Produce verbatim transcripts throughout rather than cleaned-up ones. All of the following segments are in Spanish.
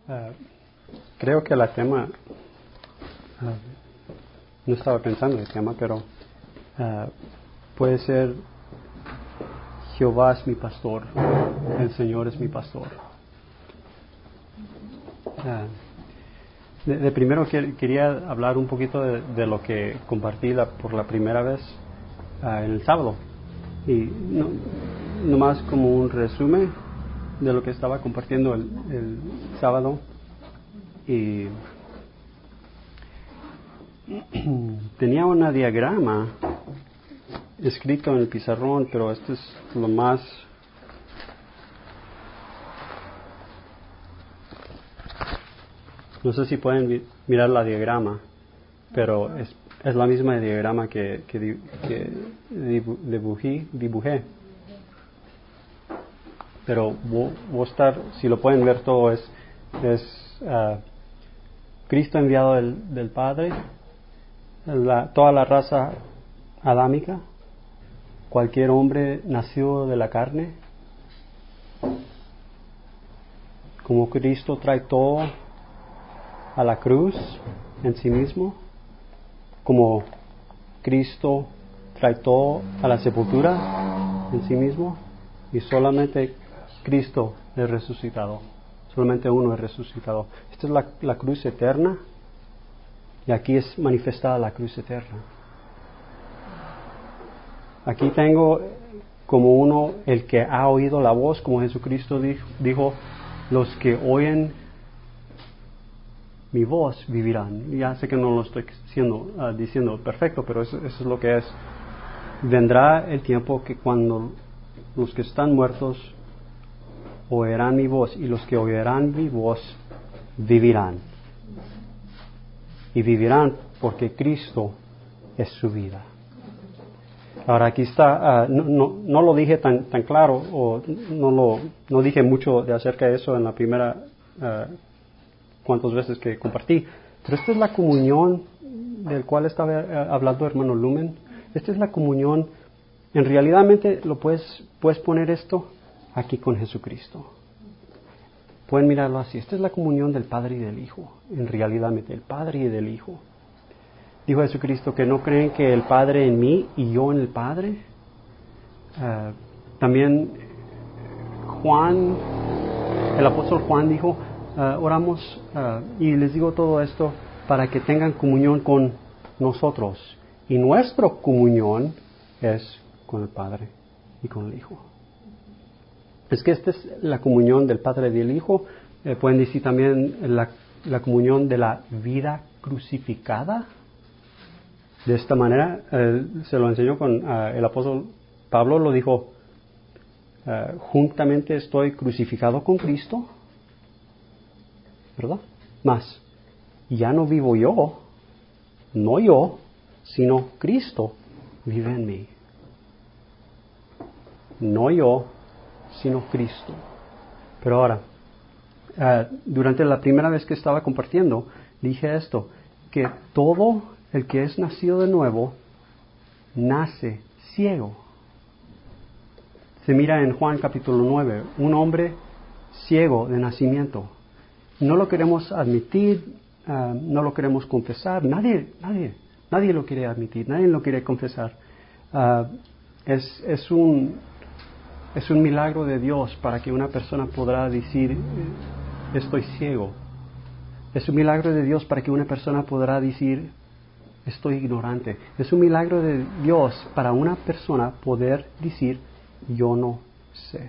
Uh, creo que la tema, uh, no estaba pensando el tema, pero uh, puede ser Jehová es mi pastor, el Señor es mi pastor. Uh, de, de primero que, quería hablar un poquito de, de lo que compartí la, por la primera vez uh, en el sábado. Y no, nomás como un resumen de lo que estaba compartiendo el, el sábado. Y tenía una diagrama escrito en el pizarrón, pero esto es lo más no sé si pueden vi- mirar la diagrama, pero es, es la misma diagrama que, que, di- que dibu- dibujé, dibujé. Pero voy a estar, si lo pueden ver todo, es, es uh, Cristo enviado del, del Padre, la, toda la raza adámica, cualquier hombre nacido de la carne, como Cristo trae todo a la cruz en sí mismo, como Cristo trae todo a la sepultura en sí mismo, y solamente Cristo es resucitado, solamente uno es resucitado. Esta es la, la cruz eterna, y aquí es manifestada la cruz eterna. Aquí tengo como uno el que ha oído la voz, como Jesucristo dijo, dijo los que oyen mi voz vivirán. Ya sé que no lo estoy diciendo, uh, diciendo perfecto, pero eso, eso es lo que es. Vendrá el tiempo que cuando los que están muertos oirán mi voz, y los que oirán mi voz vivirán. Y vivirán porque Cristo es su vida. Ahora aquí está, uh, no, no, no lo dije tan, tan claro, o no, lo, no dije mucho de acerca de eso en la primera uh, cuantas veces que compartí, pero esta es la comunión del cual estaba uh, hablando hermano Lumen. Esta es la comunión, en realidadmente lo puedes, puedes poner esto aquí con Jesucristo. Pueden mirarlo así. Esta es la comunión del Padre y del Hijo, en realidadmente, el Padre y del Hijo. Dijo Jesucristo que no creen que el Padre en mí y yo en el Padre. Uh, también Juan, el apóstol Juan dijo, uh, oramos uh, y les digo todo esto para que tengan comunión con nosotros. Y nuestra comunión es con el Padre y con el Hijo. Es que esta es la comunión del Padre y del Hijo. Eh, pueden decir también la, la comunión de la vida crucificada. De esta manera, eh, se lo enseñó con uh, el apóstol Pablo, lo dijo, uh, juntamente estoy crucificado con Cristo, ¿verdad? Más, ya no vivo yo, no yo, sino Cristo vive en mí. No yo, sino Cristo. Pero ahora, uh, durante la primera vez que estaba compartiendo, dije esto, que todo el que es nacido de nuevo, nace ciego. Se mira en Juan capítulo nueve, un hombre ciego de nacimiento. No lo queremos admitir, uh, no lo queremos confesar, nadie, nadie, nadie lo quiere admitir, nadie lo quiere confesar. Uh, es, es, un, es un milagro de Dios para que una persona podrá decir, estoy ciego. Es un milagro de Dios para que una persona podrá decir, estoy ignorante. Es un milagro de Dios para una persona poder decir, yo no sé.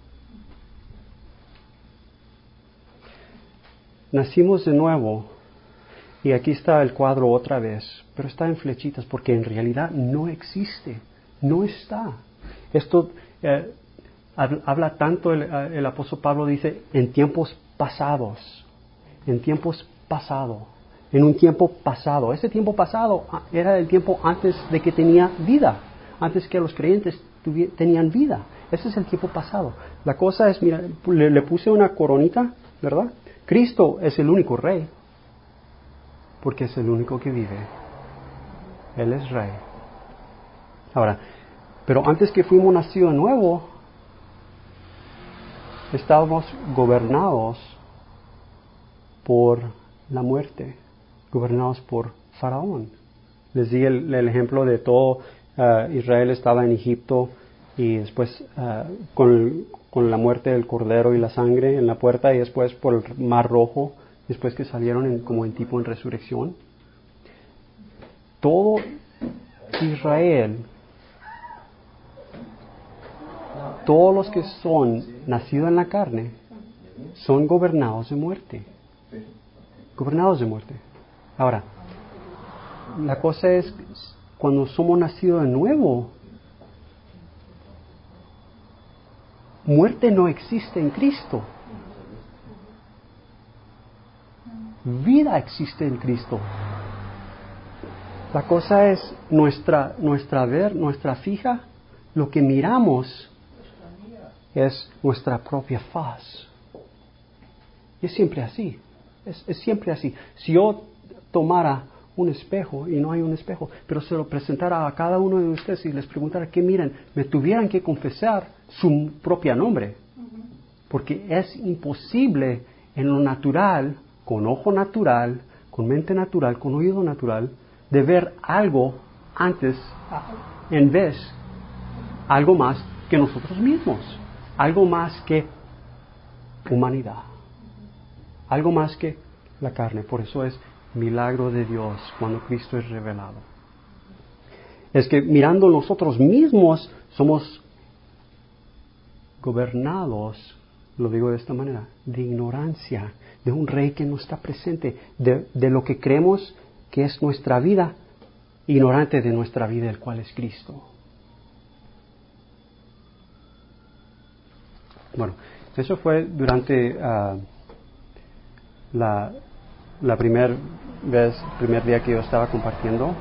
Nacimos de nuevo, y aquí está el cuadro otra vez, pero está en flechitas porque en realidad no existe, no está. Esto eh, habla tanto el, el apóstol Pablo, dice, en tiempos pasados, en tiempos pasados, en un tiempo pasado. Ese tiempo pasado era el tiempo antes de que tenía vida, antes que los creyentes tuvi- tenían vida. Ese es el tiempo pasado. La cosa es, mira, le, le puse una coronita, ¿verdad? Cristo es el único rey, porque es el único que vive. Él es rey. Ahora, pero antes que fuimos nacidos de nuevo, estábamos gobernados por la muerte, gobernados por Faraón. Les di el, el ejemplo de todo, uh, Israel estaba en Egipto y después uh, con, con la muerte del cordero y la sangre en la puerta y después por el mar rojo, después que salieron en, como en tipo en resurrección. Todo Israel, todos los que son nacidos en la carne, son gobernados de muerte. Gobernados de muerte. Ahora, la cosa es, cuando somos nacidos de nuevo, muerte no existe en Cristo. Vida existe en Cristo. La cosa es nuestra, nuestra ver, nuestra fija, lo que miramos es nuestra propia faz. Y es siempre así. Es, es siempre así. Si yo tomara un espejo y no hay un espejo, pero se lo presentara a cada uno de ustedes y les preguntara que miren, me tuvieran que confesar su propio nombre. Porque es imposible en lo natural, con ojo natural, con mente natural, con oído natural, de ver algo antes, en vez, algo más que nosotros mismos, algo más que humanidad, algo más que la carne. Por eso es milagro de Dios cuando Cristo es revelado. Es que mirando nosotros mismos somos gobernados, lo digo de esta manera, de ignorancia, de un rey que no está presente, de, de lo que creemos que es nuestra vida, ignorante de nuestra vida, el cual es Cristo. Bueno, eso fue durante uh, la, la primera vez, primer día que yo estaba compartiendo.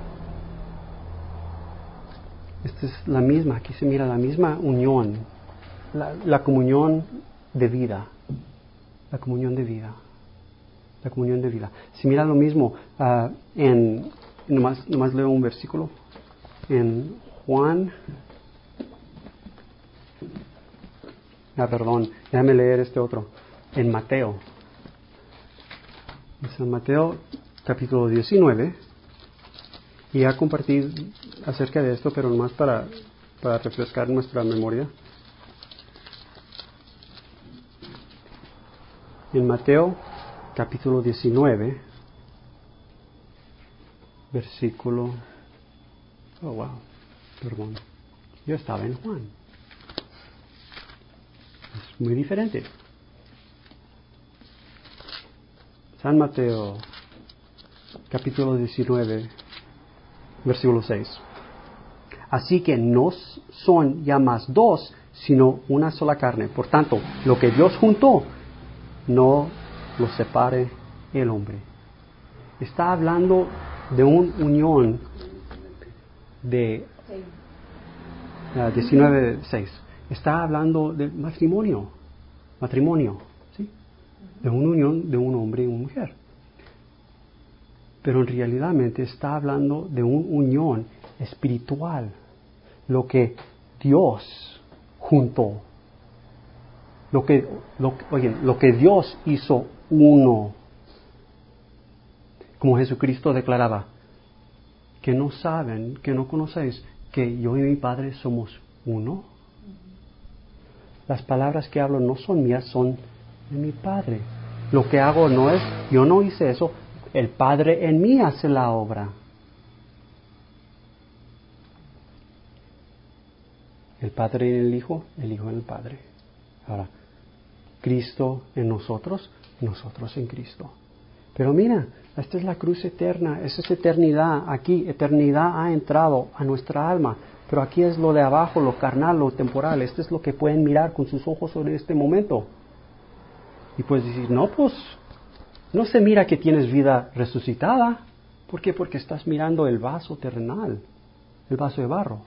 Esta es la misma, aquí se mira la misma unión, la, la comunión de vida, la comunión de vida, la comunión de vida. Se mira lo mismo uh, en, nomás, nomás leo un versículo, en Juan, ah, perdón, déjame leer este otro, en Mateo, es en Mateo capítulo diecinueve, y ya compartí acerca de esto, pero nomás para, para refrescar nuestra memoria. En Mateo capítulo diecinueve, versículo, oh wow, perdón, yo estaba en Juan, es muy diferente. San Mateo capítulo diecinueve, versículo seis. Así que no son ya más dos, sino una sola carne. Por tanto, lo que Dios juntó, no lo separe el hombre. Está hablando de una unión de uh, diecinueve seis. Está hablando de matrimonio, matrimonio, ¿sí? De una unión de un hombre y una mujer. Pero en realidad está hablando de una unión espiritual, lo que Dios juntó. Lo que, lo, oigan, lo que Dios hizo uno. Como Jesucristo declaraba, que no saben, que no conocéis, que yo y mi Padre somos uno. Las palabras que hablo no son mías, son de mi Padre. Lo que hago no es, yo no hice eso, el Padre en mí hace la obra. El Padre en el Hijo, el Hijo en el Padre. Ahora, Cristo en nosotros, nosotros en Cristo. Pero mira, esta es la cruz eterna, esa es eternidad. Aquí, eternidad ha entrado a nuestra alma. Pero aquí es lo de abajo, lo carnal, lo temporal. Esto es lo que pueden mirar con sus ojos sobre este momento. Y puedes decir, no, pues, no se mira que tienes vida resucitada. ¿Por qué? Porque estás mirando el vaso terrenal, el vaso de barro.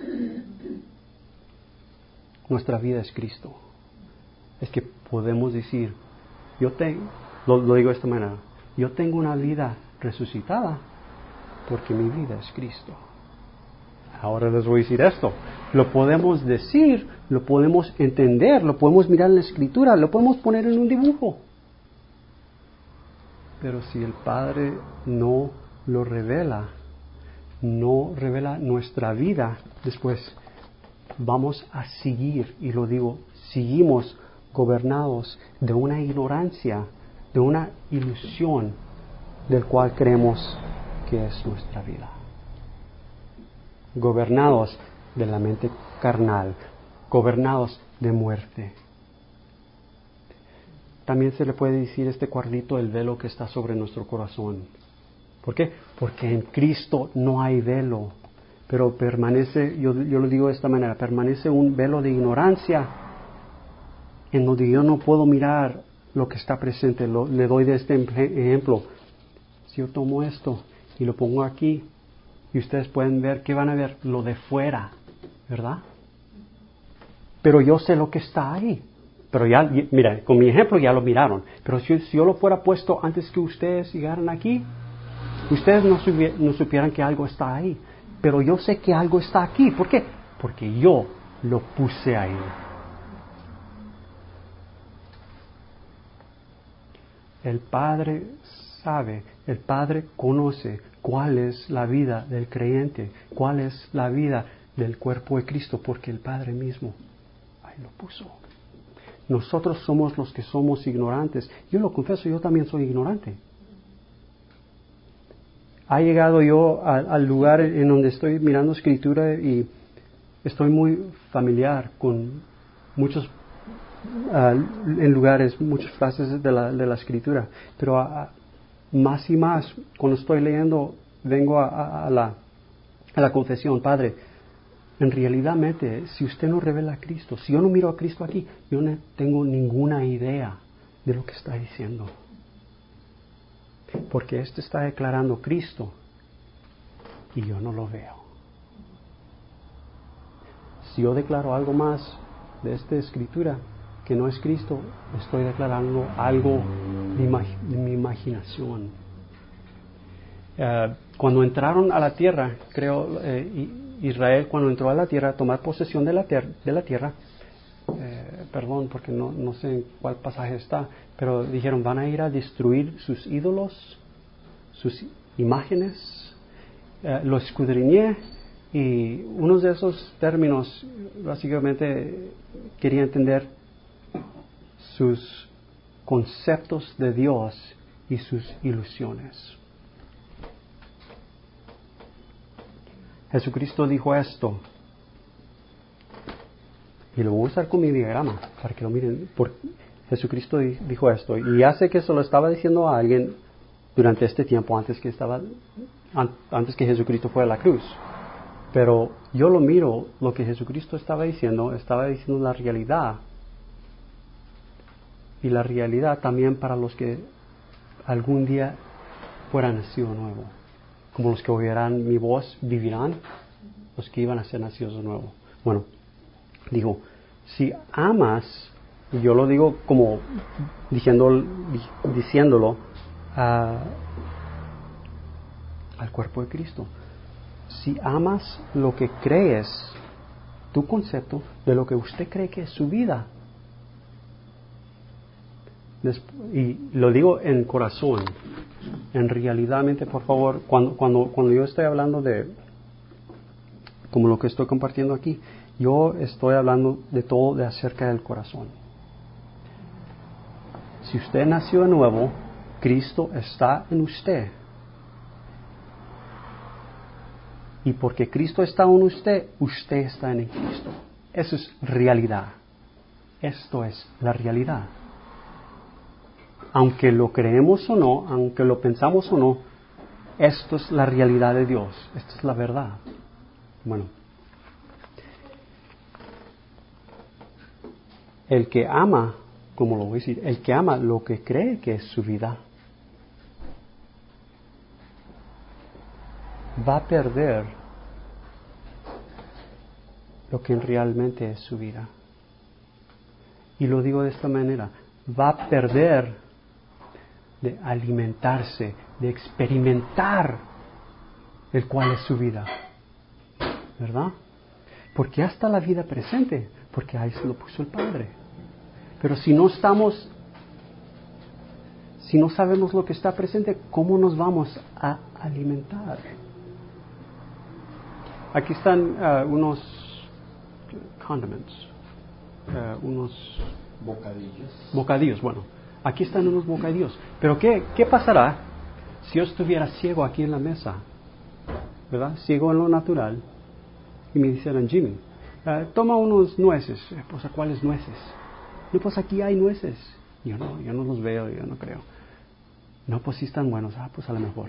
Nuestra vida es Cristo. Es que podemos decir, yo tengo, lo, lo digo de esta manera, yo tengo una vida resucitada porque mi vida es Cristo. Ahora les voy a decir esto, lo podemos decir, lo podemos entender, lo podemos mirar en la Escritura, lo podemos poner en un dibujo. Pero si el Padre no lo revela, no revela nuestra vida, después vamos a seguir, y lo digo, seguimos gobernados de una ignorancia, de una ilusión del cual creemos que es nuestra vida. Gobernados de la mente carnal, gobernados de muerte. También se le puede decir este cuadrito el velo que está sobre nuestro corazón. ¿Por qué? Porque en Cristo no hay velo, pero permanece, yo, yo lo digo de esta manera, permanece un velo de ignorancia en donde yo no puedo mirar lo que está presente. Lo, le doy de este ejemplo. Si yo tomo esto y lo pongo aquí, y ustedes pueden ver, ¿qué van a ver? Lo de fuera, ¿verdad? Pero yo sé lo que está ahí. Pero ya, mira, con mi ejemplo ya lo miraron. Pero si, si yo lo fuera puesto antes que ustedes llegaran aquí, ustedes no, subi- no supieran que algo está ahí. Pero yo sé que algo está aquí. ¿Por qué? Porque yo lo puse ahí. El Padre sabe, el Padre conoce cuál es la vida del creyente, cuál es la vida del cuerpo de Cristo, porque el Padre mismo ahí lo puso. Nosotros somos los que somos ignorantes. Yo lo confieso, yo también soy ignorante. Ha llegado yo a, al lugar en donde estoy mirando escritura y estoy muy familiar con muchos uh, en lugares, muchas frases de la, de la escritura, pero a, a, más y más, cuando estoy leyendo, vengo a, a, a, la, a la confesión, Padre, en realidad, si usted no revela a Cristo, si yo no miro a Cristo aquí, yo no tengo ninguna idea de lo que está diciendo. Porque este está declarando Cristo y yo no lo veo. Si yo declaro algo más de esta escritura que no es Cristo, estoy declarando algo de, imag- de mi imaginación. Uh, cuando entraron a la tierra, creo, eh, Israel cuando entró a la tierra a tomar posesión de la, ter- de la tierra, eh, perdón porque no, no sé en cuál pasaje está, pero dijeron van a ir a destruir sus ídolos, sus imágenes, eh, lo escudriñé y uno de esos términos básicamente quería entender sus conceptos de Dios y sus ilusiones. Jesucristo dijo esto, y lo voy a usar con mi diagrama para que lo miren. Por, Jesucristo dijo esto, y ya sé que se lo estaba diciendo a alguien durante este tiempo antes que estaba, antes que Jesucristo fue a la cruz. Pero yo lo miro, lo que Jesucristo estaba diciendo, estaba diciendo la realidad, y la realidad también para los que algún día fueran nacido nuevo. Como los que oirán mi voz vivirán, los que iban a ser nacidos de nuevo. Bueno, digo, si amas, y yo lo digo como diciendo, diciéndolo uh, al cuerpo de Cristo, si amas lo que crees, tu concepto de lo que usted cree que es su vida, y lo digo en corazón, en realidad, por favor, cuando, cuando, cuando yo estoy hablando de, como lo que estoy compartiendo aquí, yo estoy hablando de todo de acerca del corazón. Si usted nació de nuevo, Cristo está en usted. Y porque Cristo está en usted, usted está en Cristo. Eso es realidad. Esto es la realidad. Aunque lo creemos o no, aunque lo pensamos o no, esto es la realidad de Dios. Esto es la verdad. Bueno. El que ama, como lo voy a decir, el que ama lo que cree que es su vida, va a perder lo que realmente es su vida. Y lo digo de esta manera, va a perder de alimentarse, de experimentar el cual es su vida. ¿Verdad? Porque hasta la vida presente, porque ahí se lo puso el Padre. Pero si no estamos, Si no sabemos lo que está presente, ¿cómo nos vamos a alimentar? Aquí están uh, unos condiments, uh, unos bocadillos. Bocadillos, bueno, aquí están unos bocadillos. Pero ¿qué, qué pasará si yo estuviera ciego aquí en la mesa? ¿Verdad? Ciego en lo natural. Y me dijeran, Jimmy, uh, toma unos nueces. Eh, pues, ¿a cuáles nueces? No, pues aquí hay nueces. Yo no, yo no los veo, yo no creo. No, pues sí están buenos. Ah, pues a lo mejor.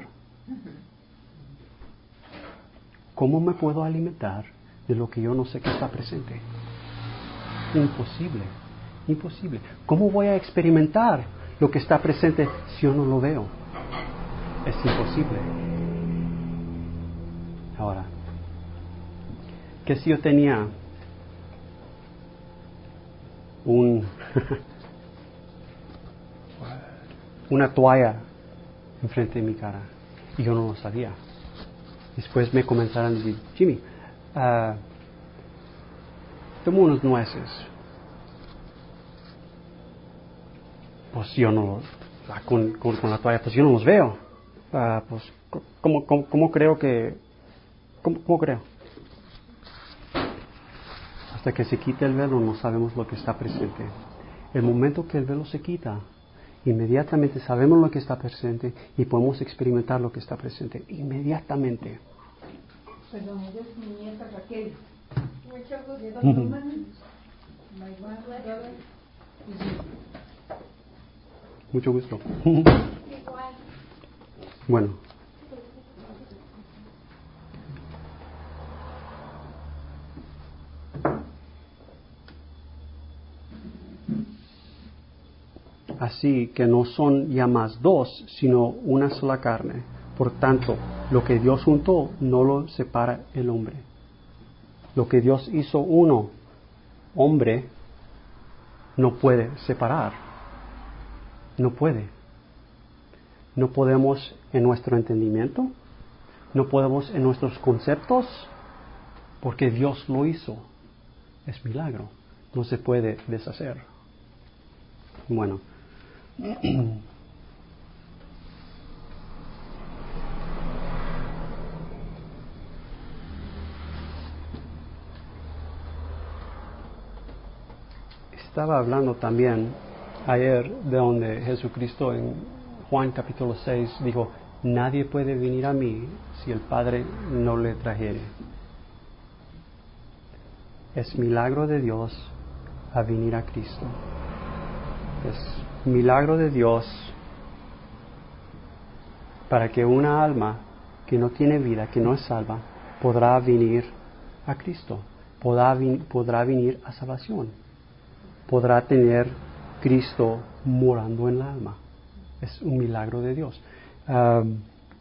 ¿Cómo me puedo alimentar de lo que yo no sé que está presente? Imposible, imposible. ¿Cómo voy a experimentar lo que está presente si yo no lo veo? Es imposible. Ahora, ¿qué si yo tenía un una toalla enfrente de mi cara y yo no lo sabía? Después me comenzaron a decir, Jimmy, uh, toma unos nueces. Pues yo no, con, con, con la toalla, pues yo no los veo. Uh, pues, ¿cómo, cómo, cómo creo que, cómo, cómo creo? Hasta que se quite el velo no sabemos lo que está presente. El momento que el velo se quita, inmediatamente sabemos lo que está presente y podemos experimentar lo que está presente. Inmediatamente. Perdón, ella es mi nieta Raquel. Mucho gusto. Uh-huh. Mucho gusto. Bueno. Así que no son ya más dos, sino una sola carne. Por tanto, lo que Dios juntó no lo separa el hombre. Lo que Dios hizo uno, hombre, no puede separar. No puede. No podemos en nuestro entendimiento, no podemos en nuestros conceptos, porque Dios lo hizo. Es milagro. No se puede deshacer. Bueno. Estaba hablando también ayer de donde Jesucristo en Juan capítulo seis dijo, nadie puede venir a mí si el Padre no le trajere. Es milagro de Dios a venir a Cristo. Es milagro de Dios para que una alma que no tiene vida, que no es salva, podrá venir a Cristo, podrá, podrá venir a salvación, podrá tener Cristo morando en el alma. Es un milagro de Dios. Um,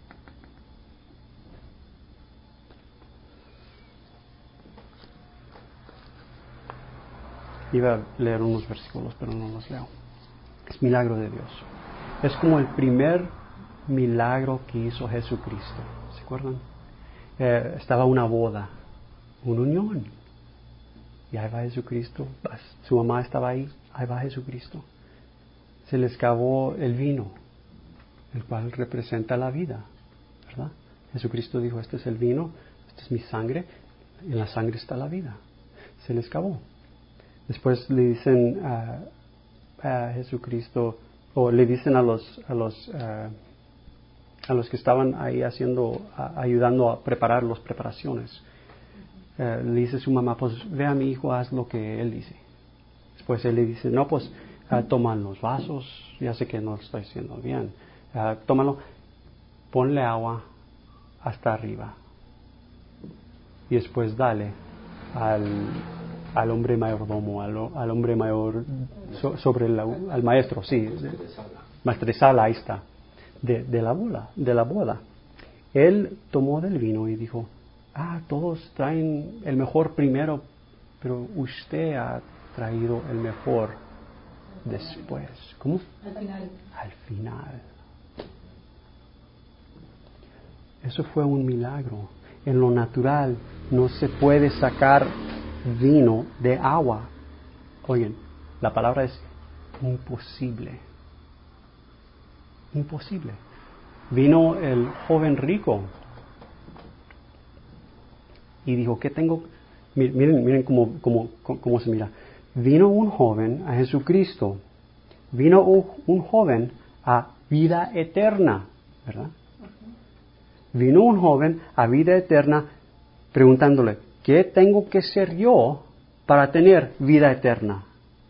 iba a leer unos versículos, pero no los leo. Es milagro de Dios. Es como el primer milagro que hizo Jesucristo. ¿Se acuerdan? Eh, estaba una boda, una unión. Y ahí va Jesucristo. Su mamá estaba ahí. Ahí va Jesucristo. Se les acabó el vino, el cual representa la vida, ¿verdad? Jesucristo dijo, este es el vino, esta es mi sangre, en la sangre está la vida. Se les acabó. Después le dicen a, a Jesucristo, o le dicen a los a los uh, a los que estaban ahí haciendo, a, ayudando a preparar las preparaciones. Uh, le dice su mamá, pues ve a mi hijo, haz lo que él dice. Después él le dice, no, pues uh, toman los vasos, ya sé que no lo estoy haciendo bien, uh, tómalo, ponle agua hasta arriba y después dale al al hombre mayordomo, al, al hombre mayor so, sobre el al maestro, sí, maestresala, ahí está, de, de la boda, de la boda. Él tomó del vino y dijo, ah, todos traen el mejor primero, pero usted ha traído el mejor después. ¿Cómo? Al final. Al final. Eso fue un milagro. En lo natural no se puede sacar vino de agua. Oigan, la palabra es imposible. Imposible. Vino el joven rico y dijo, ¿qué tengo? Miren, miren cómo, cómo, cómo se mira. Vino un joven a Jesucristo. Vino un, un joven a vida eterna, ¿verdad? Vino un joven a vida eterna preguntándole, ¿qué tengo que ser yo para tener vida eterna?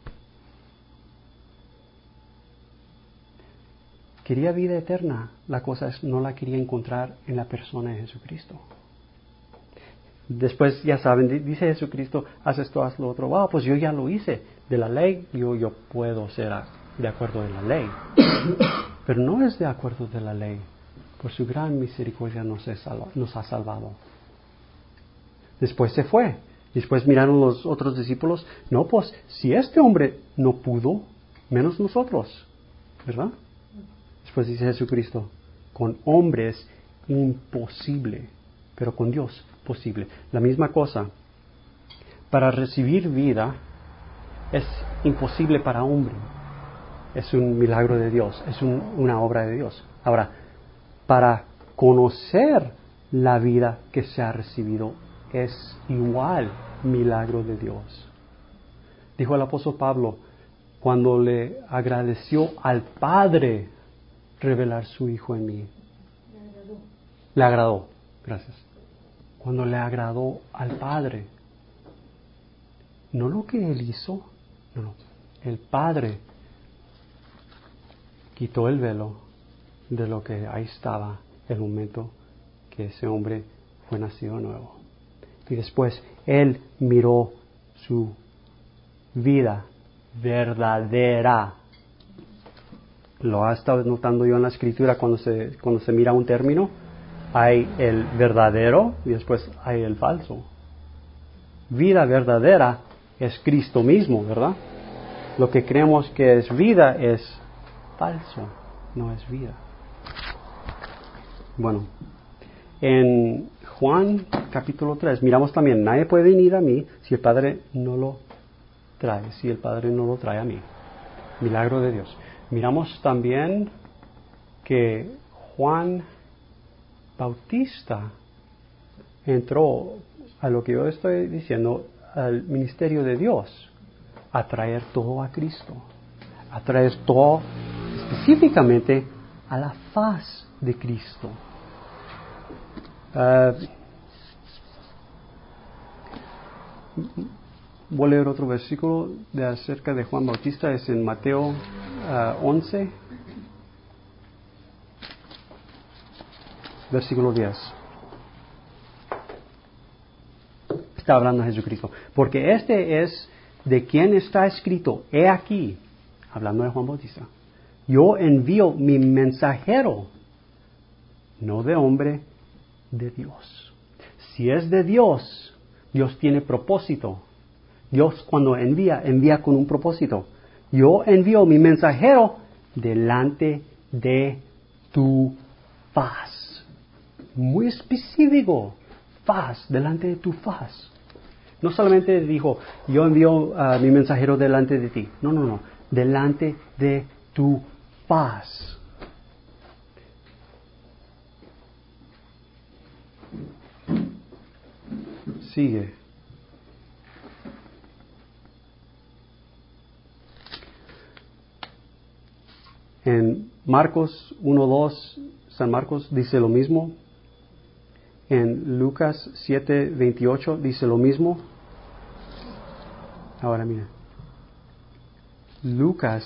Quería vida eterna. La cosa es, no la quería encontrar en la persona de Jesucristo. Después, ya saben, dice Jesucristo, haz esto, haz lo otro. Ah, pues yo ya lo hice. De la ley, yo, yo puedo ser de acuerdo de la ley. Pero no es de acuerdo de la ley. Por su gran misericordia nos, salva, nos ha salvado. Después se fue. Después miraron los otros discípulos. No, pues, si este hombre no pudo, menos nosotros. ¿Verdad? Después dice Jesucristo, con hombres imposible, pero con Dios posible. La misma cosa. Para recibir vida es imposible para hombre. Es un milagro de Dios, es un, una obra de Dios. Ahora, para conocer la vida que se ha recibido es igual milagro de Dios. Dijo el apóstol Pablo, cuando le agradeció al Padre revelar su Hijo en mí. Le agradó. Le agradó, gracias. Cuando le agradó al Padre. No lo que Él hizo, no, no. El Padre quitó el velo de lo que ahí estaba el momento que ese hombre fue nacido nuevo. Y después Él miró su vida verdadera. Lo ha estado notando yo en la escritura cuando se, cuando se mira un término. Hay el verdadero y después hay el falso. Vida verdadera es Cristo mismo, ¿verdad? Lo que creemos que es vida es falso, no es vida. Bueno, en Juan capítulo tres miramos también, nadie puede venir a mí si el Padre no lo trae, si el Padre no lo trae a mí. Milagro de Dios. Miramos también que Juan Bautista entró a lo que yo estoy diciendo, al ministerio de Dios, a traer todo a Cristo, a traer todo específicamente a la faz de Cristo. Uh, voy a leer otro versículo de acerca de Juan Bautista, es en Mateo uh, once, versículo diez. Está hablando Jesucristo, porque este es de quien está escrito, he aquí, hablando de Juan Bautista, yo envío mi mensajero, no de hombre, de Dios. Si es de Dios, Dios tiene propósito. Dios cuando envía, envía con un propósito. Yo envío mi mensajero delante de tu faz. Muy específico, faz, delante de tu faz. No solamente dijo, yo envío a uh, mi mensajero delante de ti. No, no, no. Delante de tu faz. Sigue. En Marcos uno dos, San Marcos dice lo mismo. En Lucas siete veintiocho dice lo mismo. Ahora mira. Lucas,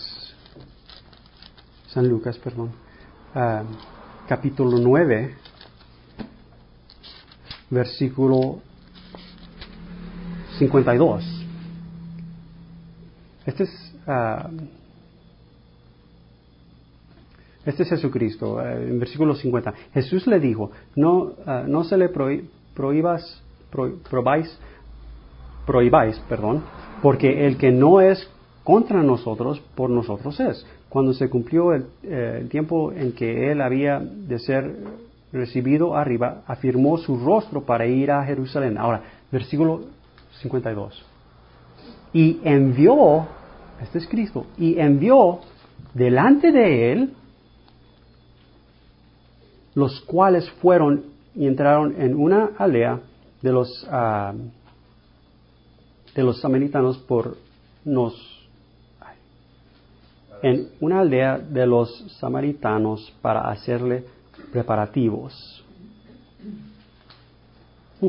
San Lucas, perdón, uh, capítulo nueve, versículo cincuenta y dos. Este es, uh, este es Jesucristo, uh, en versículo cincuenta. Jesús le dijo, no, uh, no se le prohí- prohíbas, pro, probáis, prohibáis, perdón, porque el que no es contra nosotros, por nosotros es. Cuando se cumplió el, eh, el tiempo en que él había de ser recibido arriba, afirmó su rostro para ir a Jerusalén. Ahora, versículo cincuenta y dos. Y envió, este es Cristo, y envió delante de él los cuales fueron y entraron en una aldea de los uh, de los samaritanos por nos en una aldea de los samaritanos para hacerle preparativos. Uh.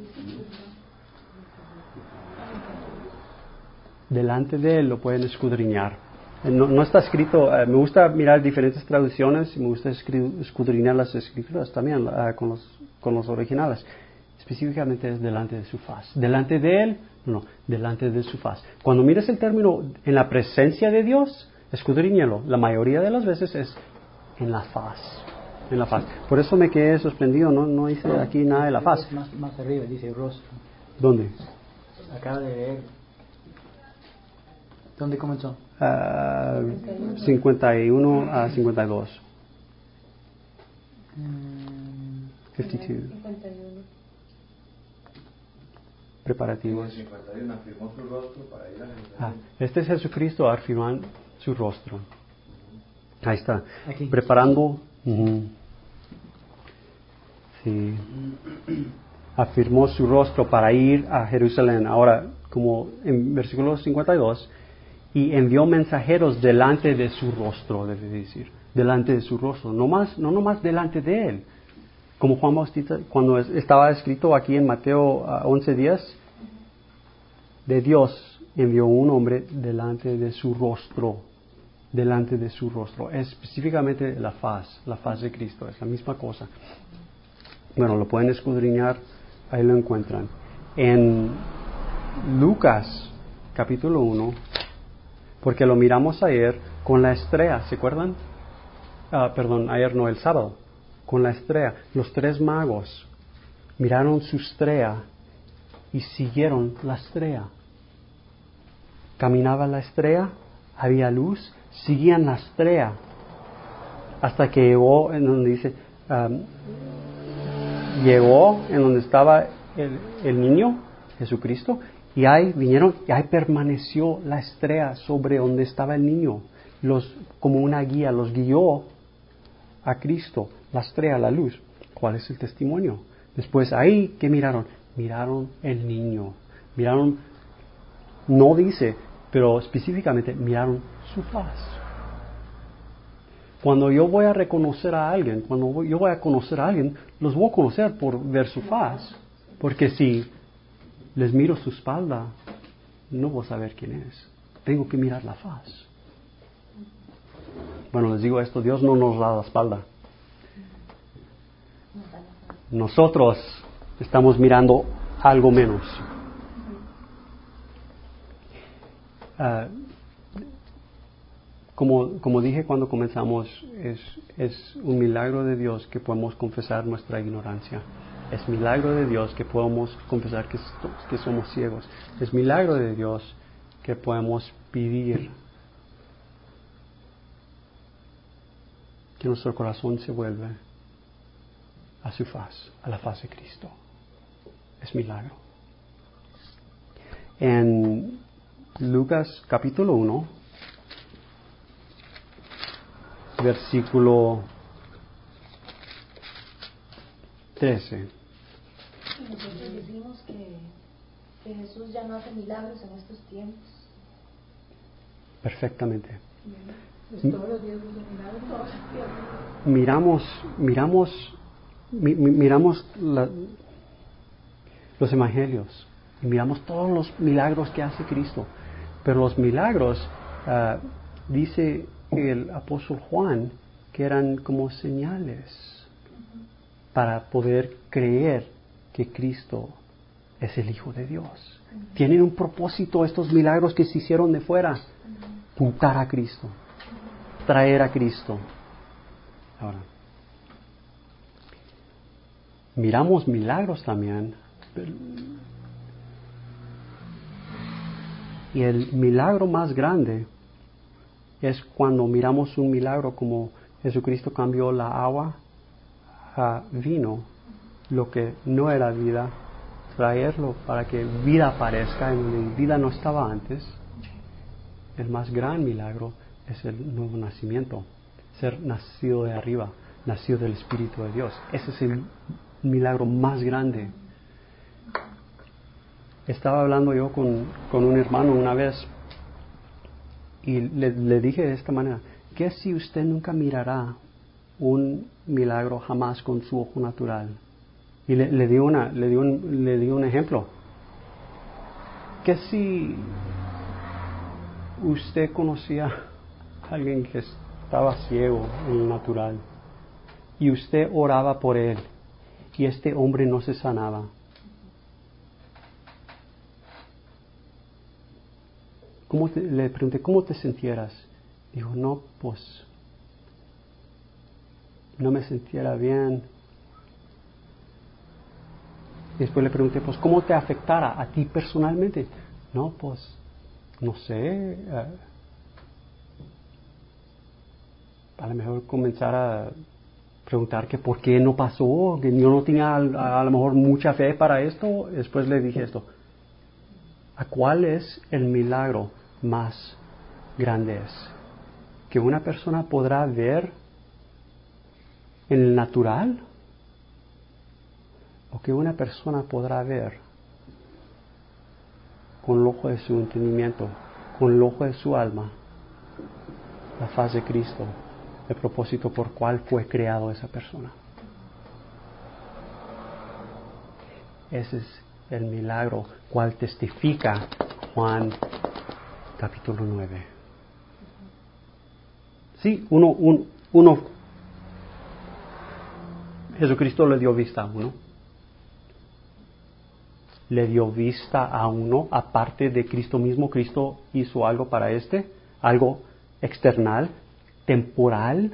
Delante de él lo pueden escudriñar. No, no está escrito, uh, me gusta mirar diferentes traducciones y me gusta escudriñar las escrituras también uh, con, los, con los originales. Específicamente es delante de su faz. Delante de él, no, delante de su faz. Cuando mires el término en la presencia de Dios, escudriñalo. La mayoría de las veces es en la faz. En la faz. Por eso me quedé sorprendido, no, no dice aquí nada de la faz. Más, más arriba dice rostro. ¿Dónde? Acaba de leer. ¿Dónde comenzó? Uh, cincuenta y uno a cincuenta y dos. cincuenta y dos. Preparativos. cincuenta y uno afirmó su rostro para ir a Jerusalén. Ah, este es Jesucristo afirmando su rostro. Ahí está. Aquí. Preparando. Uh-huh. Sí. Afirmó su rostro para ir a Jerusalén. Ahora, como en versículo cincuenta y dos, y envió mensajeros delante de su rostro, debe decir, delante de su rostro, no más, no nomás delante de él. Como Juan Bautista, cuando estaba escrito aquí en Mateo uh, once diez, de Dios envió un hombre delante de su rostro, delante de su rostro, específicamente la faz, la faz de Cristo, es la misma cosa. Bueno, lo pueden escudriñar, ahí lo encuentran. En Lucas, capítulo uno, porque lo miramos ayer con la estrella, ¿se acuerdan? Uh, perdón, ayer no, el sábado, con la estrella. Los tres magos miraron su estrella y siguieron la estrella. Caminaba la estrella, había luz, seguían la estrella, hasta que llegó en donde dice, um, llegó en donde estaba el, el niño, Jesucristo, y ahí vinieron, y ahí permaneció la estrella sobre donde estaba el niño, los, como una guía, los guió a Cristo, la estrella, la luz. ¿Cuál es el testimonio? Después ahí, ¿qué miraron? Miraron el niño, miraron, no dice, pero específicamente miraron su faz. Cuando yo voy a reconocer a alguien, cuando yo voy a conocer a alguien, los voy a conocer por ver su faz, porque si les miro su espalda, no voy a saber quién es. Tengo que mirar la faz. Bueno, les digo esto, Dios no nos da la espalda. Nosotros estamos mirando algo menos. Uh, como, como dije cuando comenzamos, es, es un milagro de Dios que podemos confesar nuestra ignorancia. Es milagro de Dios que podemos confesar que, que somos ciegos. Es milagro de Dios que podemos pedir que nuestro corazón se vuelva a su faz, a la faz de Cristo. Es milagro. En Lucas capítulo uno, versículo trece. Nosotros decimos que, que Jesús ya no hace milagros en estos tiempos. Perfectamente. Pues todos los días hace milagros. Todos los días. Miramos, miramos, mi, mi, miramos la, los evangelios y miramos todos los milagros que hace Cristo. Pero los milagros, uh, dice el apóstol Juan, que eran como señales para poder creer que Cristo es el Hijo de Dios. Uh-huh. Tienen un propósito estos milagros que se hicieron de fuera. Uh-huh. Puntar a Cristo. Traer a Cristo. Ahora, miramos milagros también. Y el milagro más grande es cuando miramos un milagro como Jesucristo cambió la agua a vino, lo que no era vida, traerlo para que vida aparezca en donde vida no estaba antes. El más gran milagro es el nuevo nacimiento, ser nacido de arriba, nació del Espíritu de Dios. Ese es el milagro más grande. Estaba hablando yo con, con un hermano una vez y le, le dije de esta manera, ¿qué si usted nunca mirará un milagro jamás con su ojo natural? Y le, le di una, le di un, le di un ejemplo. ¿Qué si usted conocía a alguien que estaba ciego en el natural y usted oraba por él y este hombre no se sanaba? ¿Cómo te, le pregunté, ¿cómo te sintieras? Dijo, no, pues, no me sintiera bien. Después le pregunté, pues, ¿cómo te afectara a ti personalmente? No, pues, no sé. Uh, a lo mejor comenzar a preguntar que por qué no pasó, que yo no tenía a, a lo mejor mucha fe para esto. Después le dije esto, ¿a cuál es el milagro más grande? Es que una persona podrá ver en el natural o que una persona podrá ver con el ojo de su entendimiento, con el ojo de su alma, la faz de Cristo, el propósito por cual fue creado esa persona. Ese es el milagro cual testifica Juan capítulo nueve. Sí, uno, un, uno, Jesucristo le dio vista a uno. Le dio vista a uno, aparte de Cristo mismo. Cristo hizo algo para este, algo external, temporal.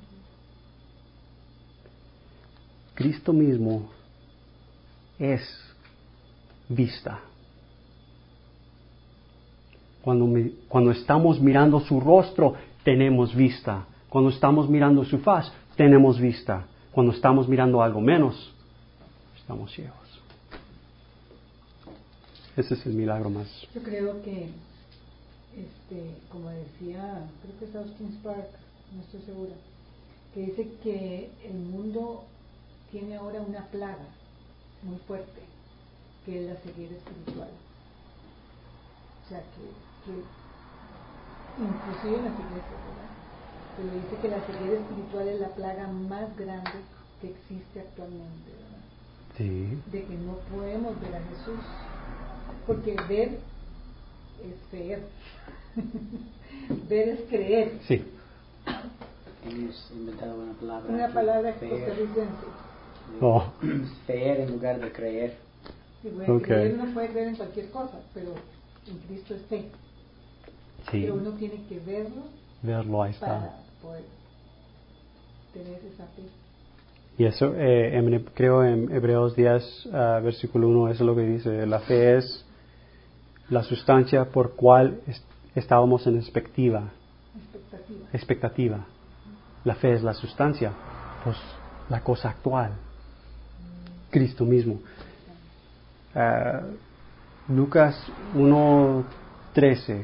Cristo mismo es vista. Cuando, me, cuando estamos mirando su rostro, tenemos vista. Cuando estamos mirando su faz, tenemos vista. Cuando estamos mirando algo menos, estamos ciegos. Ese es el milagro más. Yo creo que, este, como decía, creo que es Austin Spark, no estoy segura, que dice que el mundo tiene ahora una plaga muy fuerte, que es la ceguera espiritual. O sea, que, que inclusive en las iglesias, ¿verdad? Pero dice que la ceguera espiritual es la plaga más grande que existe actualmente, ¿verdad? Sí. De que no podemos ver a Jesús, porque ver es ver, ver es creer. Sí. Hemos inventado una palabra. Una aquí, palabra fear. costarricense. Oh. Fear en lugar de creer. Y bueno, Okay. creer uno puede creer en cualquier cosa, pero en Cristo es fe. Sí. Pero uno tiene que verlo, verlo, ahí está. para poder tener esa fe. Y eso, eh, en, creo en Hebreos diez, uh, versículo uno, eso es lo que dice. La fe es la sustancia por cual est- estábamos en expectativa. Expectativa. Expectativa. La fe es la sustancia, pues la cosa actual. Cristo mismo. Uh, Lucas uno trece.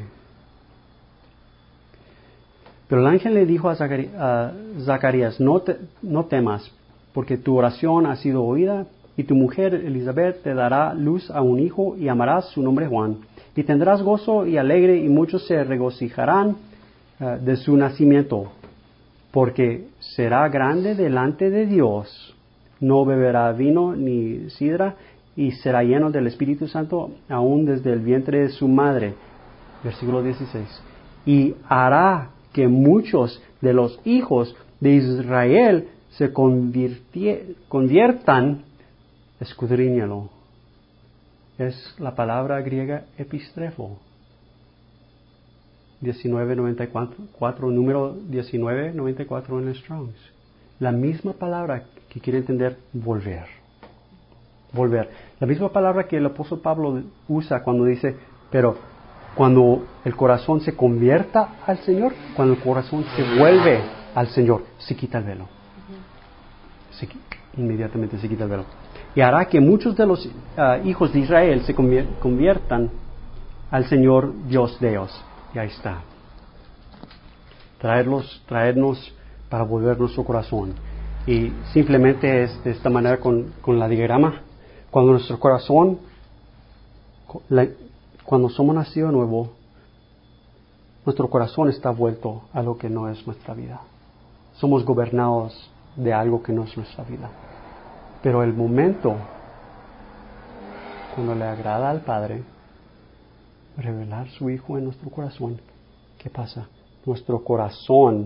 Pero el ángel le dijo a, Zacari- a Zacarías, no, te, no temas, porque tu oración ha sido oída, y tu mujer Elizabeth te dará luz a un hijo, y llamarás su nombre Juan. Y tendrás gozo y alegre, y muchos se regocijarán uh, de su nacimiento, porque será grande delante de Dios. No beberá vino ni sidra, y será lleno del Espíritu Santo aún desde el vientre de su madre. Versículo dieciséis. Y hará que muchos de los hijos de Israel se convirtie, conviertan, escudriñalo. Es la palabra griega epistrefo. diecinueve noventa y cuatro, número diecinueve noventa y cuatro en el Strong's. La misma palabra que quiere entender volver. Volver. La misma palabra que el apóstol Pablo usa cuando dice, pero cuando el corazón se convierta al Señor, cuando el corazón se vuelve al Señor, se quita el velo. Se, inmediatamente se quita el velo. Y hará que muchos de los uh, hijos de Israel se conviertan al Señor Dios de ellos. Y ahí está. Traerlos, traernos para volver nuestro corazón. Y simplemente es de esta manera con, con la diagrama. Cuando nuestro corazón, la, cuando somos nacidos de nuevo, nuestro corazón está vuelto a lo que no es nuestra vida. Somos gobernados de algo que no es nuestra vida. Pero el momento cuando le agrada al Padre revelar su Hijo en nuestro corazón, ¿qué pasa? Nuestro corazón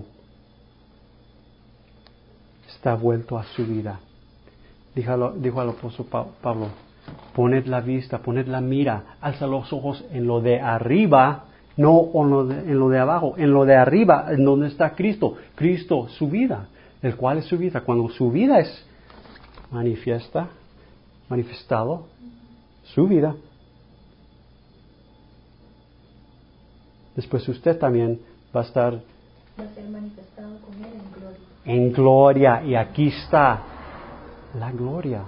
está vuelto a su vida. Dijo, dijo al apóstol Pablo, poned la vista, poned la mira, alza los ojos en lo de arriba, no en lo de, en lo de abajo, en lo de arriba, en donde está Cristo. Cristo, su vida, el cual es su vida. Cuando su vida es manifiesta, manifestado, su vida, después usted también va a estar Va a ser manifestado con Él en gloria. en gloria, y aquí está la gloria.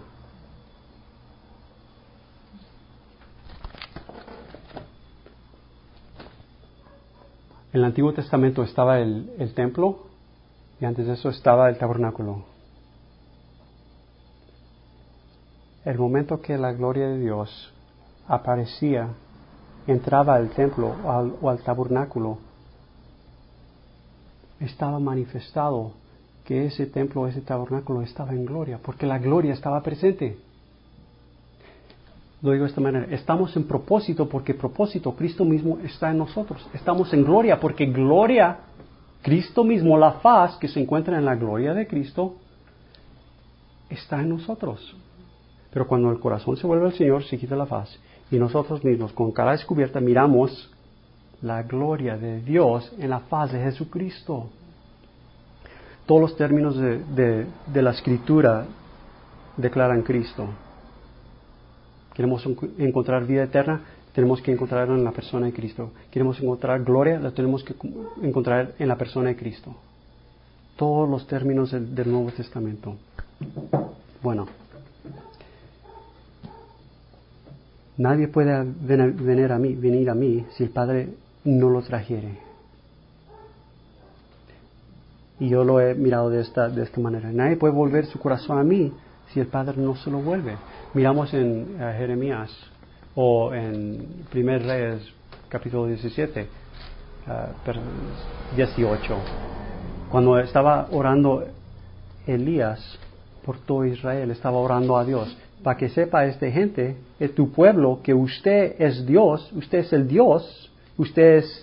En el Antiguo Testamento estaba el, el templo, y antes de eso estaba el tabernáculo. El momento que la gloria de Dios aparecía, entraba al templo o al, o al tabernáculo, estaba manifestado que ese templo, ese tabernáculo estaba en gloria, porque la gloria estaba presente. Lo digo de esta manera, estamos en propósito porque propósito, Cristo mismo está en nosotros. Estamos en gloria porque gloria, Cristo mismo, la faz que se encuentra en la gloria de Cristo, está en nosotros. Pero cuando el corazón se vuelve al Señor, se quita la faz. Y nosotros mismos, con cara descubierta, miramos la gloria de Dios en la faz de Jesucristo. Todos los términos de, de, de la Escritura declaran Cristo. Queremos encontrar vida eterna, tenemos que encontrarla en la persona de Cristo. Queremos encontrar gloria, la tenemos que encontrar en la persona de Cristo. Todos los términos del, del Nuevo Testamento. Bueno. Nadie puede venir a mí, venir a mí si el Padre no lo trajere. Y yo lo he mirado de esta, de esta manera. Nadie puede volver su corazón a mí si el Padre no se lo vuelve. Miramos en uh, Jeremías o en Primer Reyes, capítulo diecisiete, uh, dieciocho. Cuando estaba orando Elías por todo Israel, estaba orando a Dios. Para que sepa esta gente, es tu pueblo, que usted es Dios, usted es el Dios, usted es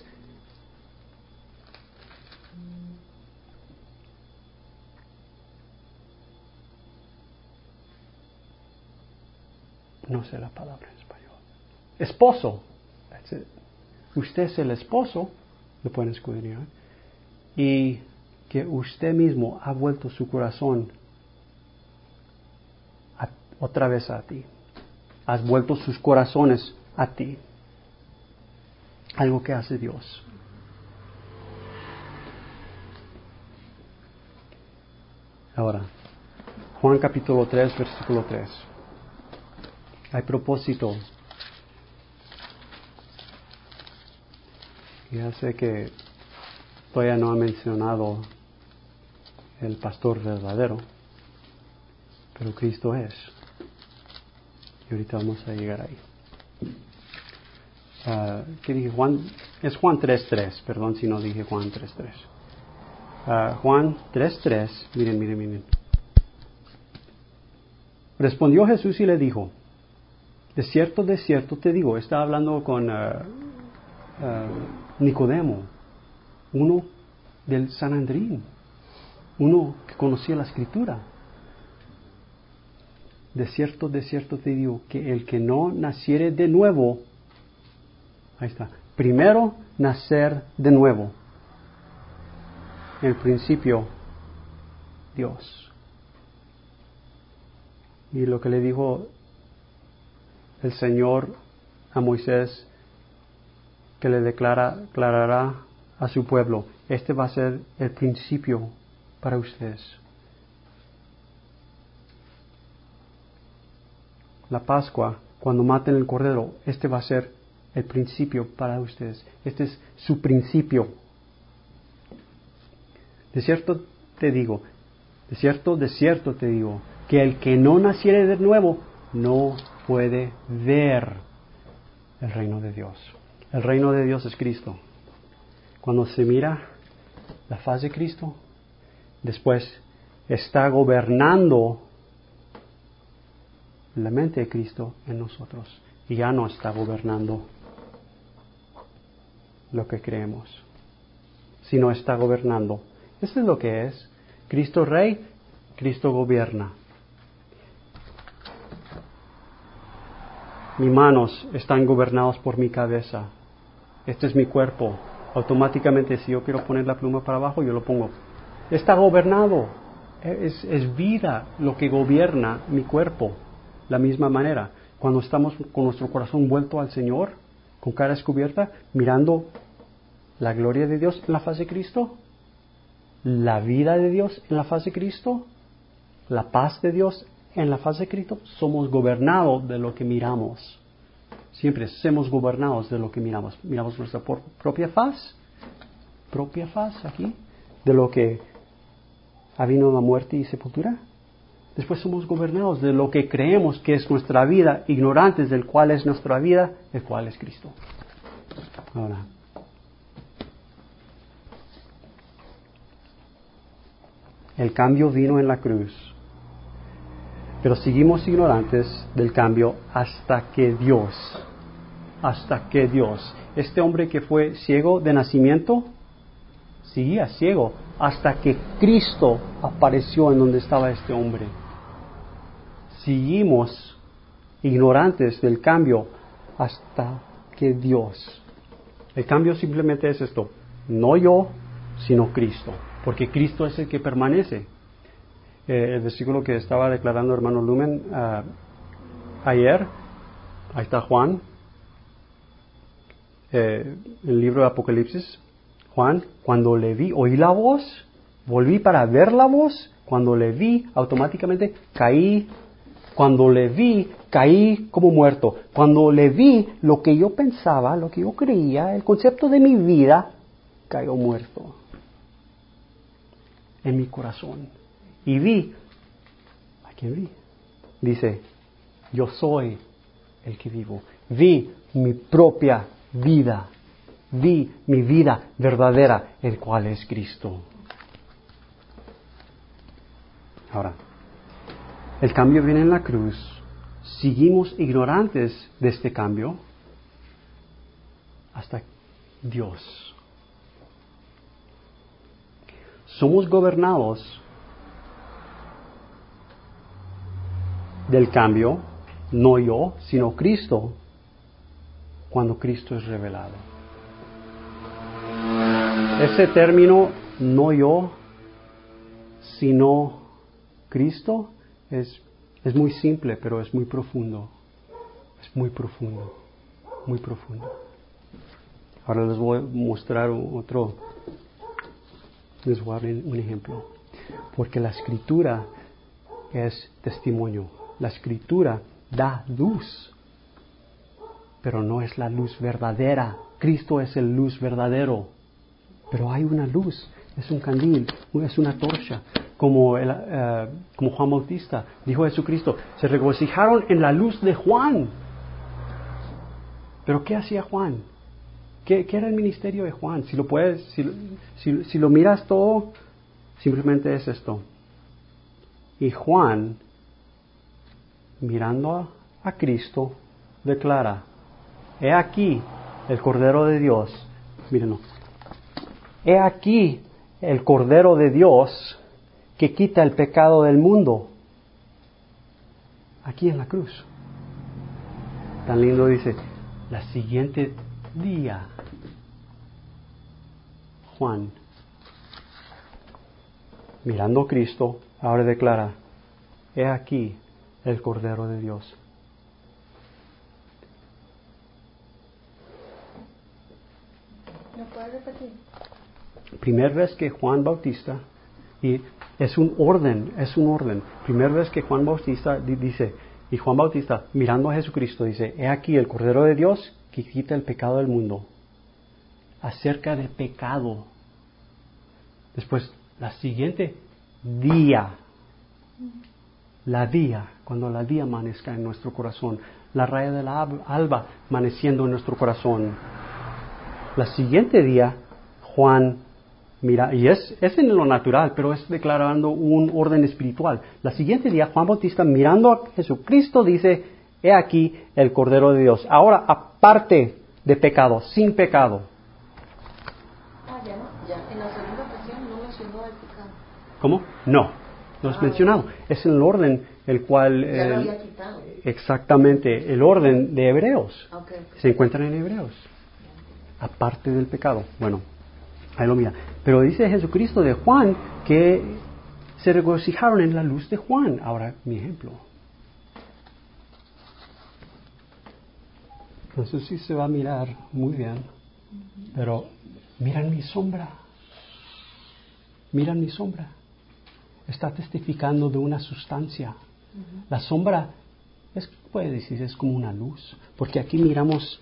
no sé la palabra en español, esposo. Usted es el esposo, lo pueden escudriñar, y que usted mismo ha vuelto su corazón a, otra vez a ti. Has vuelto sus corazones a ti. Algo que hace Dios. Ahora, Juan capítulo tres, versículo tres. Hay propósito. Ya sé que todavía no ha mencionado el pastor verdadero, pero Cristo es. Y ahorita vamos a llegar ahí. Uh, ¿Qué dije? Juan, es Juan tres tres, perdón si no dije Juan tres tres. Uh, Juan tres tres, miren, miren, miren. Respondió Jesús y le dijo, de cierto, de cierto te digo, está hablando con uh, uh, Nicodemo, uno del Sanedrín, uno que conocía la Escritura. De cierto, de cierto te digo, que el que no naciere de nuevo, ahí está, primero nacer de nuevo. En el principio, Dios. Y lo que le dijo el Señor a Moisés, que le declara, declarará a su pueblo, este va a ser el principio para ustedes. La Pascua, cuando maten el cordero, este va a ser el principio para ustedes. Este es su principio. De cierto te digo, De cierto, de cierto te digo, que el que no naciere de nuevo no puede ver el reino de Dios. El reino de Dios es Cristo. Cuando se mira la faz de Cristo, después está gobernando la mente de Cristo en nosotros. Y ya no está gobernando lo que creemos, sino está gobernando. Eso es lo que es. Cristo Rey, Cristo gobierna. Mis manos están gobernados por mi cabeza. Este es mi cuerpo. Automáticamente, si yo quiero poner la pluma para abajo, yo lo pongo. Está gobernado. Es, es vida lo que gobierna mi cuerpo. La misma manera, cuando estamos con nuestro corazón vuelto al Señor, con cara descubierta, mirando la gloria de Dios en la faz de Cristo, la vida de Dios en la faz de Cristo, la paz de Dios en la faz de Cristo, somos gobernados de lo que miramos. Siempre somos gobernados de lo que miramos. Miramos nuestra por, propia faz, propia faz aquí, de lo que ha venido la muerte y sepultura. Después somos gobernados de lo que creemos que es nuestra vida, ignorantes del cual es nuestra vida, el cual es Cristo. Ahora, el cambio vino en la cruz, pero seguimos ignorantes del cambio hasta que Dios, hasta que Dios, este hombre que fue ciego de nacimiento, seguía ciego hasta que Cristo apareció en donde estaba este hombre. Seguimos ignorantes del cambio hasta que Dios. El cambio simplemente es esto, no yo, sino Cristo, porque Cristo es el que permanece. Eh, el versículo que estaba declarando hermano Lumen uh, ayer, ahí está Juan, eh, el libro de Apocalipsis. Juan, cuando le vi, oí la voz, volví para ver la voz, cuando le vi, automáticamente caí. Cuando le vi, caí como muerto. Cuando le vi, lo que yo pensaba, lo que yo creía, el concepto de mi vida, cayó muerto en mi corazón. Y vi, ¿a quién vi? Dice, yo soy el que vivo. Vi mi propia vida. Vi mi vida verdadera, el cual es Cristo. Ahora, el cambio viene en la cruz. Seguimos ignorantes de este cambio hasta Dios. Somos gobernados del cambio, no yo, sino Cristo, cuando Cristo es revelado. Ese término, no yo, sino Cristo, es, es muy simple, pero es muy profundo. Es muy profundo, muy profundo. Ahora les voy a mostrar otro, les voy a dar un ejemplo. Porque la Escritura es testimonio. La Escritura da luz, pero no es la luz verdadera. Cristo es el luz verdadero. Pero hay una luz, es un candil, es una torcha. Como, el, uh, como Juan Bautista dijo a Jesucristo, se regocijaron en la luz de Juan. Pero ¿qué hacía Juan? ¿Qué, qué era el ministerio de Juan? Si lo puedes, si, si, si lo miras todo, simplemente es esto. Y Juan, mirando a, a Cristo, declara, he aquí el Cordero de Dios. Mírenlo. He aquí el Cordero de Dios que quita el pecado del mundo. Aquí en la cruz. Tan lindo dice, la siguiente día, Juan, mirando a Cristo, ahora declara, he aquí el Cordero de Dios. ¿Me puedes repetir? Primera vez que Juan Bautista, y es un orden, es un orden. Primera vez que Juan Bautista dice, y Juan Bautista mirando a Jesucristo dice, he aquí el Cordero de Dios que quita el pecado del mundo. Acerca de pecado. Después, la siguiente día. La día, cuando la día amanezca en nuestro corazón. La raya de la alba amaneciendo en nuestro corazón. La siguiente día, Juan mira, y es, es en lo natural, pero es declarando un orden espiritual. La siguiente día, Juan Bautista, mirando a Jesucristo, dice, he aquí el Cordero de Dios. Ahora, aparte de pecado, sin pecado. Ah, ya no, ya. En la segunda ocasión no mencionó el pecado. ¿Cómo? No, no es Ah, mencionado. Es el orden el cual... Ya lo eh, había quitado. exactamente, el orden de Hebreos. Okay, okay. Se encuentra en Hebreos. Aparte del pecado. Bueno, ahí lo mira. Pero dice Jesucristo de Juan que se regocijaron en la luz de Juan. Ahora, mi ejemplo. No sé si se va a mirar muy bien, pero miran mi sombra. Miran mi sombra. Está testificando de una sustancia. La sombra, es, puede decir, es como una luz. Porque aquí miramos,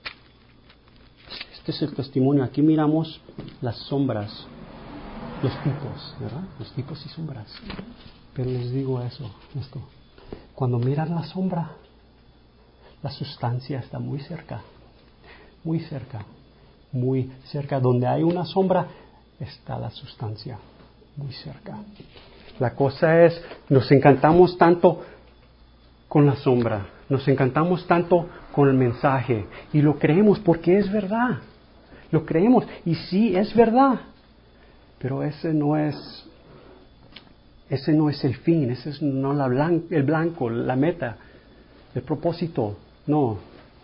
este es el testimonio, aquí miramos las sombras, los tipos, ¿verdad? Los tipos y sombras. Pero les digo eso, esto. Cuando miran la sombra, la sustancia está muy cerca, muy cerca, muy cerca. Donde hay una sombra, está la sustancia, muy cerca. La cosa es, nos encantamos tanto con la sombra, nos encantamos tanto con el mensaje, y lo creemos porque es verdad, lo creemos, y sí, es verdad, pero ese no es, ese no es el fin, ese es no la blan- el blanco, la meta, el propósito. No,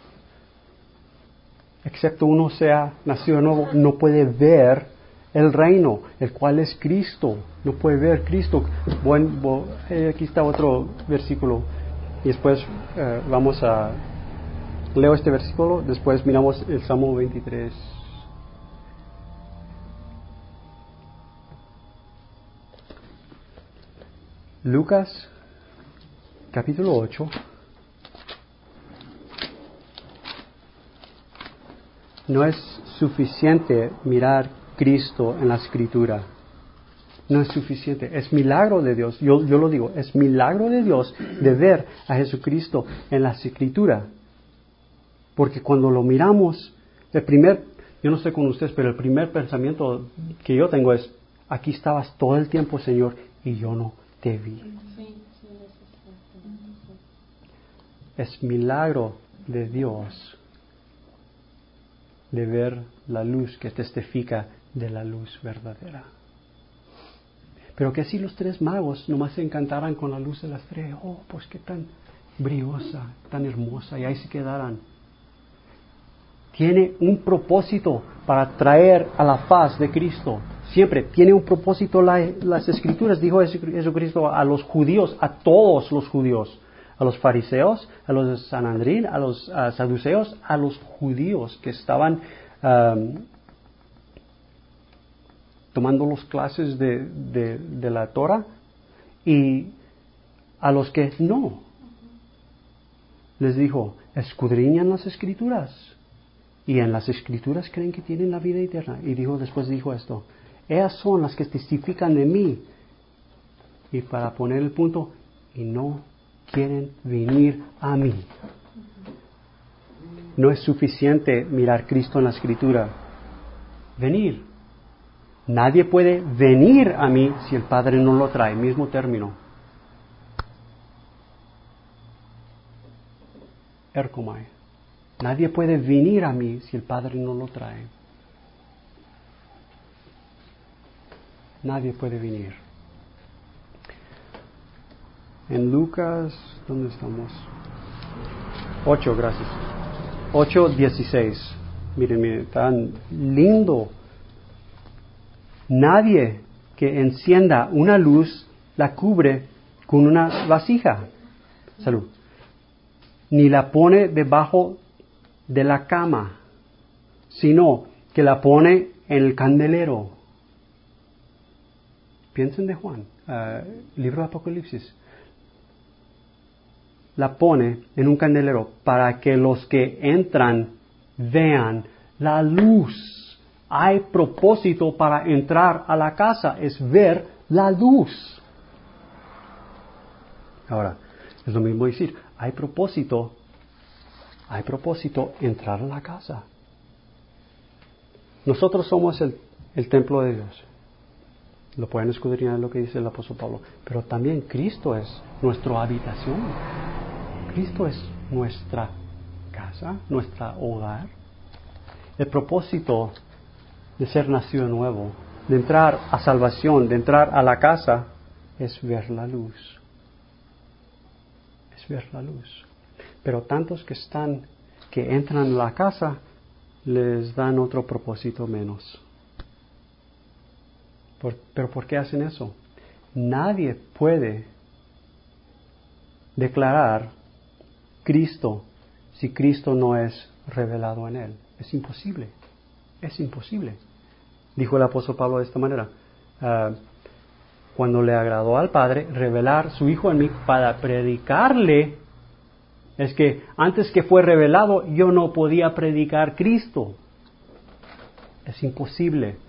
excepto uno sea nacido de nuevo, no puede ver el reino, el cual es Cristo. No puede ver Cristo. Bueno, bo, eh, aquí está otro versículo. Y después eh, vamos a... Leo este versículo, después miramos el Salmo veintitrés. Lucas, capítulo ocho. No es suficiente mirar Cristo en la Escritura. No es suficiente. Es milagro de Dios. Yo, yo lo digo, es milagro de Dios de ver a Jesucristo en la Escritura. Porque cuando lo miramos, el primer, yo no sé con ustedes, pero el primer pensamiento que yo tengo es, aquí estabas todo el tiempo, Señor, y yo no te vi. Sí, sí, eso es Es milagro de Dios de ver la luz que testifica de la luz verdadera. Pero que si los tres magos nomás se encantaran con la luz de la estrella, oh, pues qué tan brillosa, tan hermosa, y ahí se quedaran. Tiene un propósito para traer a la faz de Cristo. Siempre tiene un propósito la, las Escrituras, dijo Jesucristo a los judíos, a todos los judíos. A los fariseos, a los de Sanedrín, a los uh, saduceos, a los judíos que estaban um, tomando las clases de, de, de la Torah, y a los que no. Les dijo, escudriñan las Escrituras, y en las Escrituras creen que tienen la vida eterna. Y dijo, después dijo esto, ellas son las que testifican de mí. Y para poner el punto, y no quieren venir a mí. No es suficiente mirar Cristo en la Escritura. Venir. Nadie puede venir a mí si el Padre no lo trae. Mismo término. Erkomai. Nadie puede venir a mí si el Padre no lo trae. Nadie puede venir. En Lucas, ¿dónde estamos? ocho, gracias. ocho dieciséis. Miren, miren, tan lindo. Nadie que encienda una luz la cubre con una vasija. Salud. Ni la pone debajo de la cama, sino que la pone en el candelero. Piensen de Juan, uh, libro de Apocalipsis. La pone en un candelero para que los que entran vean la luz. Hay propósito para entrar a la casa, es ver la luz. Ahora, es lo mismo decir, hay propósito, hay propósito entrar a la casa. Nosotros somos el, el templo de Dios. Lo pueden escudriñar lo que dice el apóstol Pablo. Pero también Cristo es nuestra habitación. Cristo es nuestra casa, nuestro hogar. El propósito de ser nacido de nuevo, de entrar a salvación, de entrar a la casa, es ver la luz. Es ver la luz. Pero tantos que están, que entran a la casa, les dan otro propósito menos. Por, ¿Pero por qué hacen eso? Nadie puede declarar Cristo si Cristo no es revelado en él. Es imposible. Es imposible. Dijo el apóstol Pablo de esta manera. Uh, cuando le agradó al Padre revelar su Hijo en mí para predicarle, es que antes que fue revelado yo no podía predicar Cristo. Es imposible.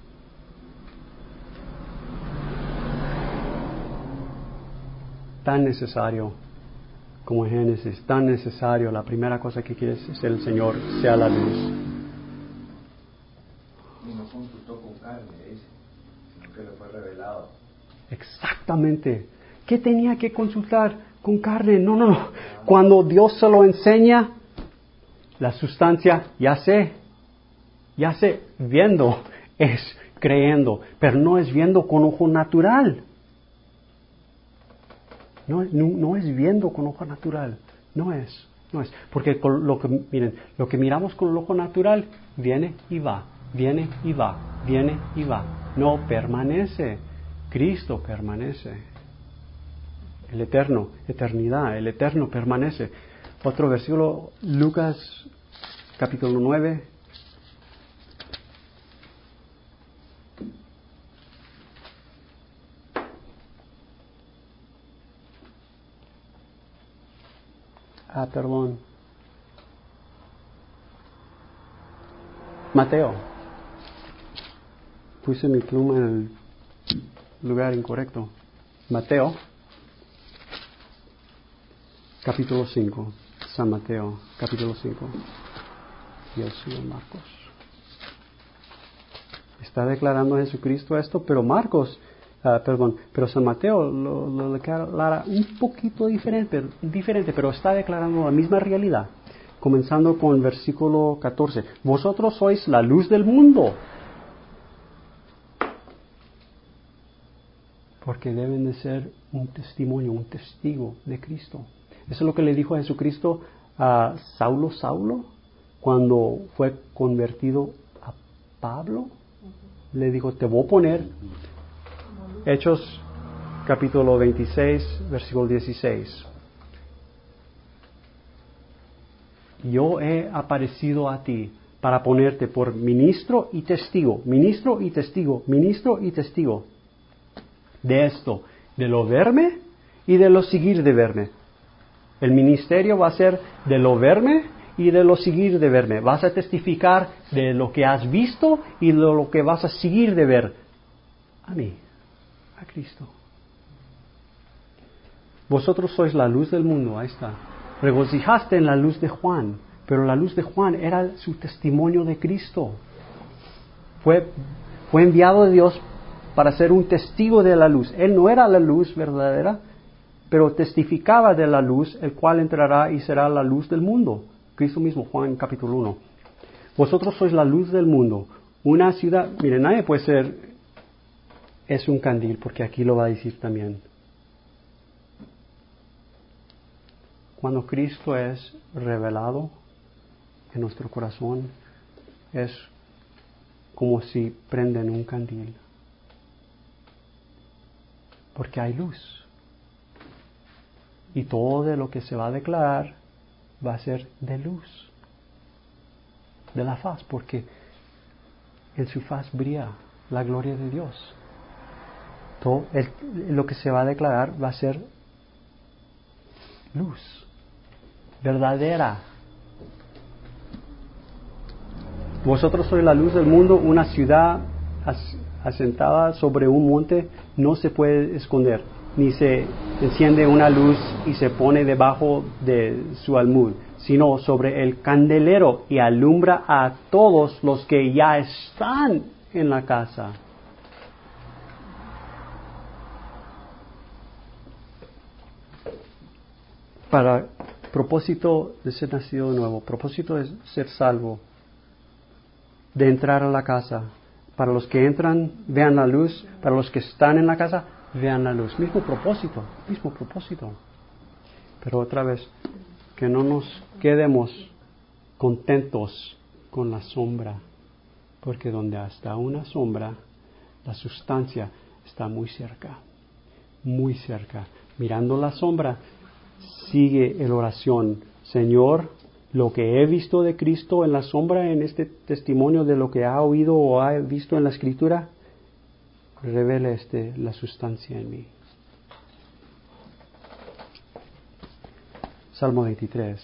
Tan necesario como Génesis, tan necesario. La primera cosa que quiere es el Señor sea la luz. Y no consultó con carne, dice, sino que le fue revelado. Exactamente. ¿Qué tenía que consultar con carne? No, no, no. Cuando Dios se lo enseña, la sustancia, ya sé, ya sé, viendo es creyendo, pero no es viendo con ojo natural. No, no, no es viendo con ojo natural, no es, no es, porque con lo que, miren, lo que miramos con el ojo natural viene y va, viene y va, viene y va, no permanece, Cristo permanece, el eterno, eternidad, el eterno permanece. Otro versículo, Lucas capítulo nueve. Ah, perdón. Mateo. Puse mi pluma en el lugar incorrecto. Mateo, capítulo cinco. San Mateo, capítulo cinco. Y el Señor Marcos. Está declarando Jesucristo esto, pero Marcos, uh, perdón, pero San Mateo lo, lo declara un poquito diferente, diferente, pero está declarando la misma realidad. Comenzando con el versículo catorce. Vosotros sois la luz del mundo. Porque deben de ser un testimonio, un testigo de Cristo. Eso es lo que le dijo a Jesucristo a Saulo, Saulo, cuando fue convertido a Pablo. Le dijo, te voy a poner, Hechos capítulo veintiséis, versículo dieciséis. Yo he aparecido a ti para ponerte por ministro y testigo, ministro y testigo, ministro y testigo de esto, de lo verme y de lo seguir de verme. El ministerio va a ser de lo verme y de lo seguir de verme. Vas a testificar de lo que has visto y de lo que vas a seguir de ver. A mí, a Cristo. Vosotros sois la luz del mundo, ahí está. Regocijaste en la luz de Juan, pero la luz de Juan era su testimonio de Cristo. Fue, fue enviado de Dios para ser un testigo de la luz. Él no era la luz verdadera, pero testificaba de la luz, el cual entrará y será la luz del mundo. Cristo mismo, Juan capítulo uno. Vosotros sois la luz del mundo. Una ciudad, miren, nadie puede ser, es un candil, porque aquí lo va a decir también. Cuando Cristo es revelado en nuestro corazón, es como si prenden un candil. Porque hay luz. Y todo de lo que se va a declarar va a ser de luz. De la faz, porque en su faz brilla la gloria de Dios. Todo el, lo que se va a declarar va a ser luz. Verdadera. Vosotros sois la luz del mundo, una ciudad asentada sobre un monte, no se puede esconder, ni se enciende una luz y se pone debajo de su almud, sino sobre el candelero y alumbra a todos los que ya están en la casa. Para propósito de ser nacido de nuevo, propósito de ser salvo, de entrar a la casa. Para los que entran, vean la luz. Para los que están en la casa, vean la luz. Mismo propósito, mismo propósito. Pero otra vez, que no nos quedemos contentos con la sombra, porque donde está una sombra, la sustancia está muy cerca, muy cerca. Mirando la sombra, sigue en oración. Señor, lo que he visto de Cristo en la sombra, en este testimonio de lo que ha oído o ha visto en la Escritura, revela este, la sustancia en mí. Salmo veintitrés.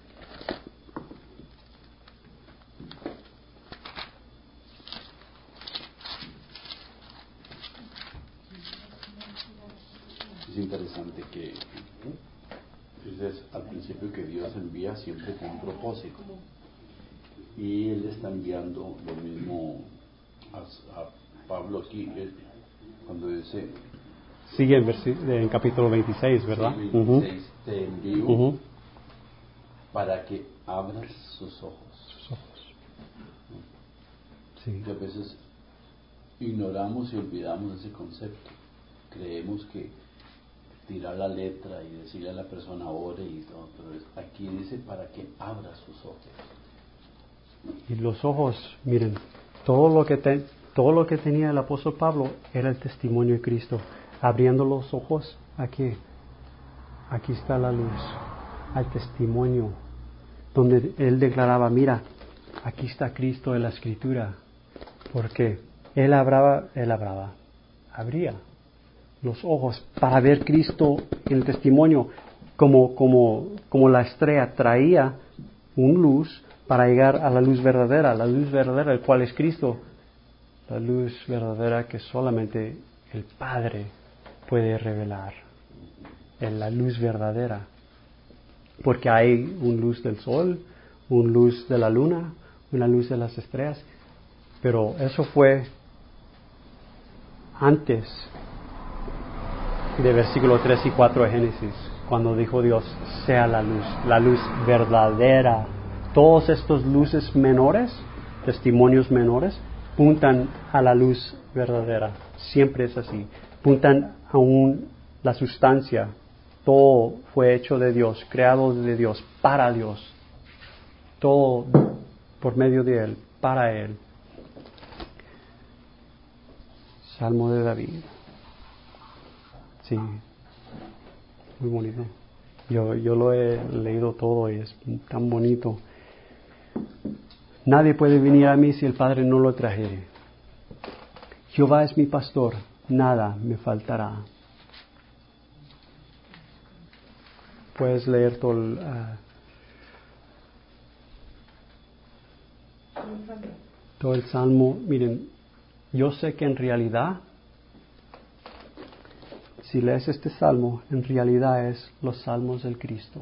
Es interesante que dices al principio que Dios envía siempre con un propósito, y Él está enviando lo mismo a, a Pablo aquí, él, cuando dice, sigue en, versi- en capítulo veintiséis, ¿verdad? Sí, veintiséis, uh-huh. Te envío uh-huh. para que abras sus ojos. Sus ojos. Sí. Y a veces ignoramos y olvidamos ese concepto. Creemos que tirar la letra y decirle a la persona ore y todo, pero es, aquí dice para que abra sus ojos. Y los ojos, miren, todo lo que te, todo lo que tenía el apóstol Pablo era el testimonio de Cristo. Abriendo los ojos, aquí, aquí está la luz, al testimonio, donde él declaraba, mira, aquí está Cristo en la Escritura, porque él hablaba, él hablaba, abría los ojos para ver Cristo en el testimonio, como, como, como la estrella traía una luz para llegar a la luz verdadera, la luz verdadera, el cual es Cristo, la luz verdadera que solamente el Padre puede revelar, en la luz verdadera, porque hay una luz del sol, una luz de la luna, una luz de las estrellas, pero eso fue antes de versículo tres y cuatro de Génesis, cuando dijo Dios, sea la luz, la luz verdadera. Todos estos luces menores, testimonios menores, puntan a la luz verdadera. Siempre es así. Puntan a un, la sustancia. Todo fue hecho de Dios, creado de Dios, para Dios. Todo por medio de Él, para Él. Salmo de David. Sí, muy bonito. Yo, yo lo he leído todo y es tan bonito. Nadie puede venir a mí si el Padre no lo trajere. Jehová es mi pastor, nada me faltará. Puedes leer todo el, uh, todo el Salmo. Miren, yo sé que en realidad, si lees este Salmo, en realidad es los Salmos del Cristo.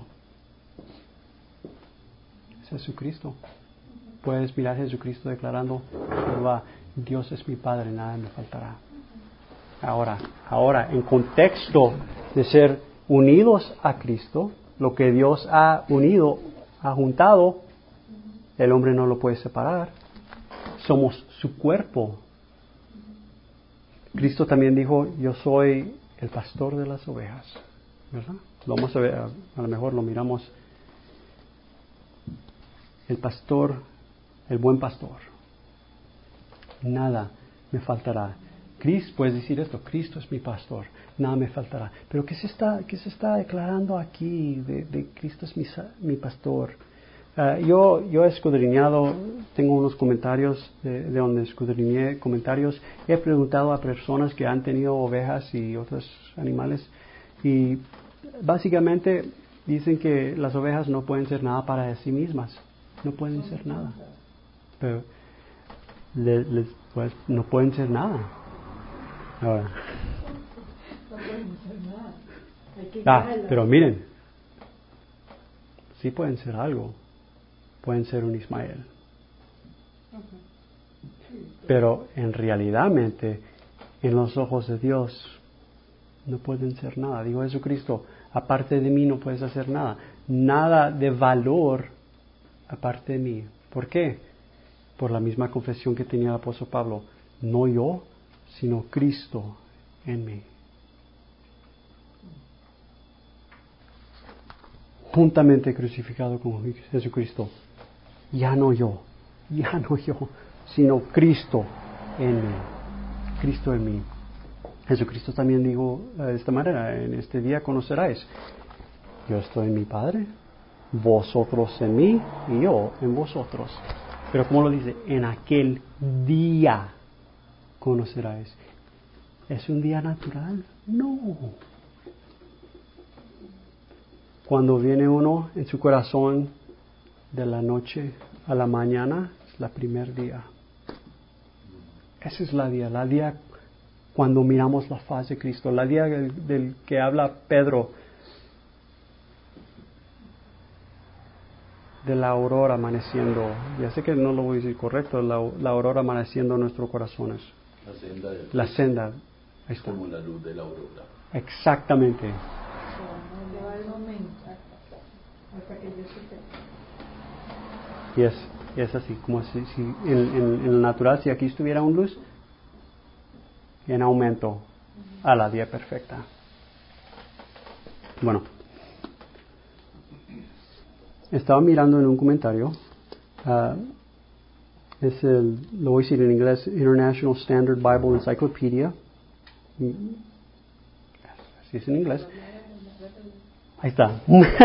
Es Jesucristo. Puedes mirar a Jesucristo declarando, Jehová, Dios es mi Padre, nada me faltará. Ahora, ahora, en contexto de ser unidos a Cristo, lo que Dios ha unido, ha juntado, el hombre no lo puede separar. Somos su cuerpo. Cristo también dijo, yo soy el pastor de las ovejas, ¿verdad? Lo vamos a ver, a, a lo mejor lo miramos. El pastor, el buen pastor. Nada me faltará. Cristo, puedes decir esto, Cristo es mi pastor, nada me faltará. Pero ¿qué se está, qué se está declarando aquí de, de Cristo es mi, mi pastor? Uh, yo, yo he escudriñado, tengo unos comentarios de, de donde escudriñé comentarios. He preguntado a personas que han tenido ovejas y otros animales y básicamente dicen que las ovejas no pueden ser nada para sí mismas, no pueden ser nada. Pero le, les, pues, no pueden ser nada. Ahora. No pueden hacer nada. Hay que Ah, guiarla. pero miren, sí pueden ser algo. Pueden ser un Ismael. Pero en realidadmente, en los ojos de Dios, no pueden ser nada. Dijo Jesucristo, aparte de mí no puedes hacer nada. Nada de valor aparte de mí. ¿Por qué? Por la misma confesión que tenía el apóstol Pablo. No yo, sino Cristo en mí. Juntamente crucificado con Jesucristo. Ya no yo, ya no yo, sino Cristo en mí. Cristo en mí. Jesucristo también dijo de esta manera, en este día conoceráis, yo estoy en mi Padre, vosotros en mí y yo en vosotros. Pero como lo dice, en aquel día conoceráis. ¿Es un día natural? No. Cuando viene uno en su corazón de la noche a la mañana, es la primer día. Ese es la día, la día cuando miramos la faz de Cristo, la día del, del que habla Pedro, de la aurora amaneciendo. Ya sé que no lo voy a decir correcto, la, la aurora amaneciendo en nuestros corazones. La senda del La juicio senda, ahí es está. como la luz de la aurora. Exactamente. Lleva el momento hasta que Dios se te... Y es, y es así, como si, si en, en, en el natural, si aquí estuviera un luz, en aumento a la día perfecta. Bueno, estaba mirando en un comentario, uh, es el, lo voy a decir en inglés, International Standard Bible Encyclopedia, así es en inglés, ahí está,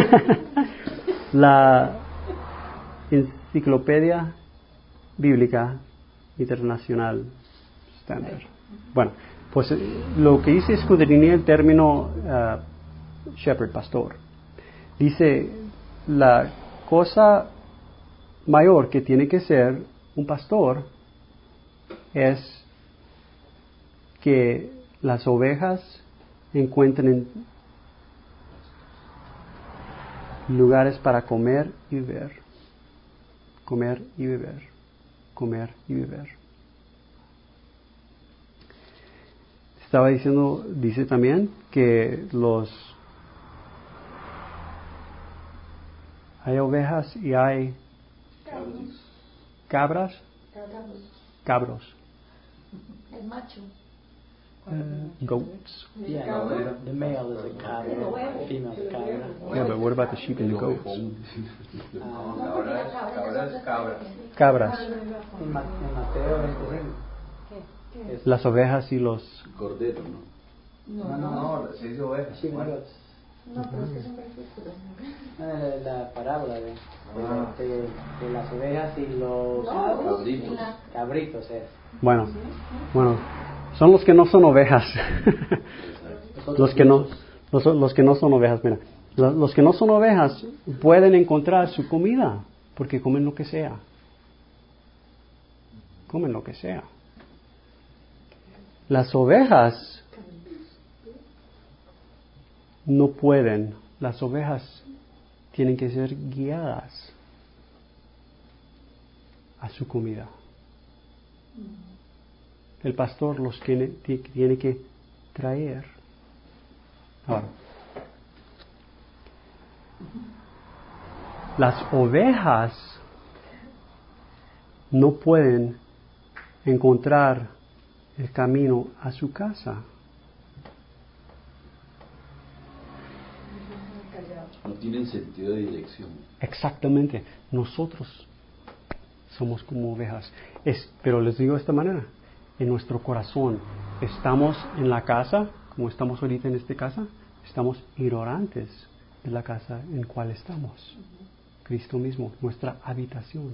la Enciclopedia Bíblica Internacional Standard. Bueno, pues lo que hice es escudriñar el término uh, shepherd, pastor. Dice, la cosa mayor que tiene que ser un pastor es que las ovejas encuentren lugares para comer y beber, comer y beber, comer y beber. Estaba diciendo, dice también que los hay ovejas y hay cabras, cabros, El macho. uh, goats. Yeah, the male is a cow, the female is a cow. Yeah, but what about the sheep and the goats? Ah, Cabra es, cabra es cabra. Cabras, En Ma- en Mateo veinticinco. Es las ovejas y los cordero, ¿no? No, no, No, se dice oveja. sheep and Bueno, goats. No, pero es que son versículos. No, la, la parábola de, de, Ah. de, de las ovejas y los Cabritos. La- cabritos. Es. bueno, bueno, son los que no son ovejas. los que no, los, los que no son ovejas, mira, los, los que no son ovejas pueden encontrar su comida porque comen lo que sea, comen lo que sea. Las ovejas no pueden, las ovejas tienen que ser guiadas a su comida. El pastor los tiene, tiene que traer. Ahora, las ovejas no pueden encontrar el camino a su casa. No tienen sentido de dirección. Exactamente. Nosotros somos como ovejas. Es, pero les digo de esta manera. En nuestro corazón estamos en la casa, como estamos ahorita en esta casa, estamos ignorantes de la casa en cual estamos. Cristo mismo, nuestra habitación.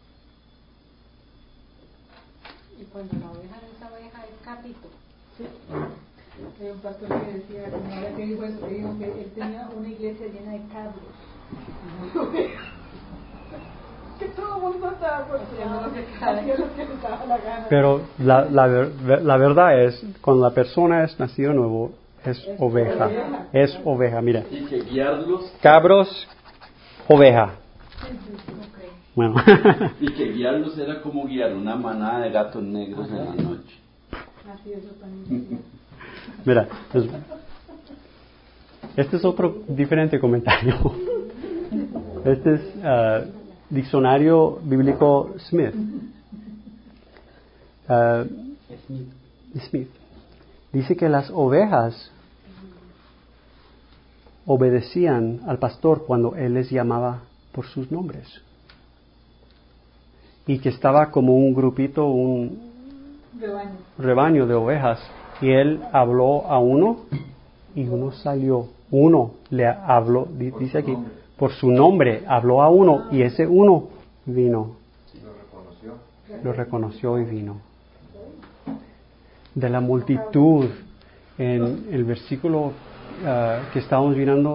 Y cuando la oveja de esa oveja es cabrito. Sí. Hay un pastor que decía, que ahora que dijo eso, que dijo que él tenía una iglesia llena de cabros. que todo el mundo estaba haciendo lo que hacía lo que les daba la gana. Pero la, la, ver- la verdad es, cuando la persona es nacido nuevo, es, es oveja. oveja. Es oveja, mira. Y que guiarlos. Cabros, oveja. Bueno. Y que guiarlos era como guiar una manada de gatos negros en la noche. Así es, también. Mira, pues, este es otro diferente comentario. Este es uh, Diccionario Bíblico Smith. Uh, Smith. Dice que las ovejas obedecían al pastor cuando él les llamaba por sus nombres. Y que estaba como un grupito, un rebaño. rebaño de ovejas. Y él habló a uno y uno salió. Uno le habló, dice aquí, por su nombre, habló a uno y ese uno vino. Lo reconoció. Lo reconoció y vino. De la multitud, en el versículo uh, que estábamos mirando,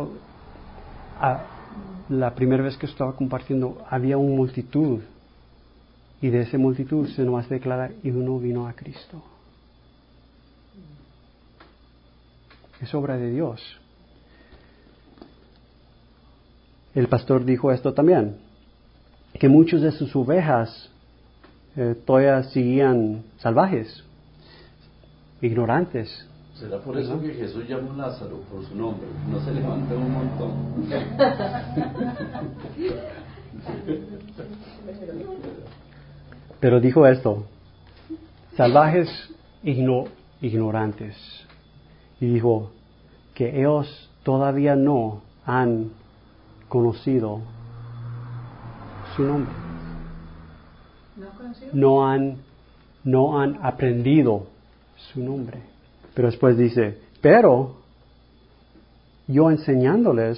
uh, la primera vez que estaba compartiendo, había una multitud. Y de esa multitud se nos declara, y uno vino a Cristo. Es obra de Dios. El pastor dijo esto también, que muchas de sus ovejas eh, todavía seguían salvajes, ignorantes. ¿Será por eso que Jesús llamó a Lázaro por su nombre? No se levanta un montón. Pero dijo esto, salvajes igno, ignorantes. Y dijo que ellos todavía no han conocido su nombre. ¿No conocido? No han, no han aprendido su nombre. Pero después dice, pero yo enseñándoles,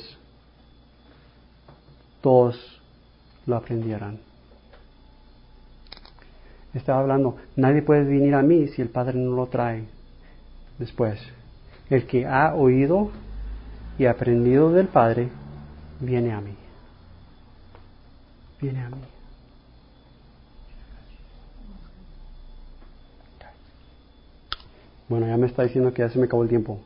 todos lo aprendieran. Estaba hablando, nadie puede venir a mí si el Padre no lo trae. Después, el que ha oído y aprendido del Padre, viene a mí. Viene a mí. Bueno, ya me está diciendo que ya se me acabó el tiempo.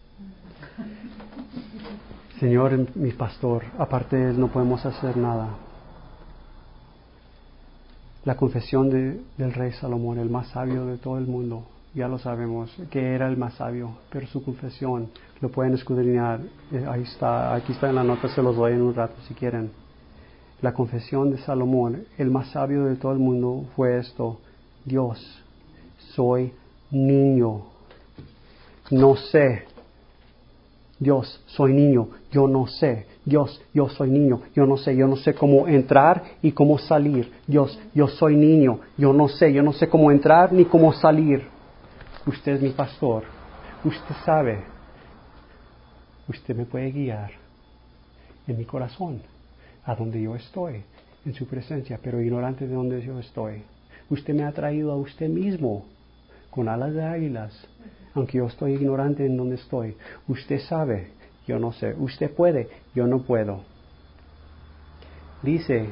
Señor, mi pastor, aparte de Él no podemos hacer nada. La confesión de, del rey Salomón, el más sabio de todo el mundo, ya lo sabemos, que era el más sabio, pero su confesión lo pueden escudriñar. Eh, ahí está, aquí está en la nota, se los doy en un rato si quieren. La confesión de Salomón, el más sabio de todo el mundo, fue esto: Dios, soy niño, no sé. Dios, soy niño, yo no sé. Dios, yo soy niño, yo no sé. Yo no sé cómo entrar y cómo salir. Dios, yo soy niño, yo no sé. Yo no sé cómo entrar ni cómo salir. Usted es mi pastor. Usted sabe. Usted me puede guiar en mi corazón, a donde yo estoy, en su presencia, pero ignorante de donde yo estoy. Usted me ha traído a usted mismo, con alas de águilas. Aunque yo estoy ignorante en donde estoy, usted sabe, yo no sé. Usted puede, yo no puedo. Dice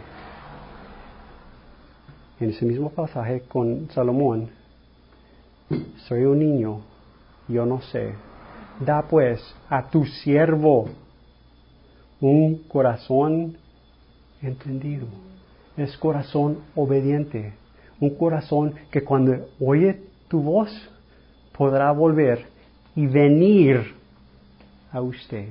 en ese mismo pasaje con Salomón, soy un niño, yo no sé. Da pues a tu siervo un corazón entendido. Es corazón obediente. Un corazón que cuando oye tu voz, podrá volver y venir a usted.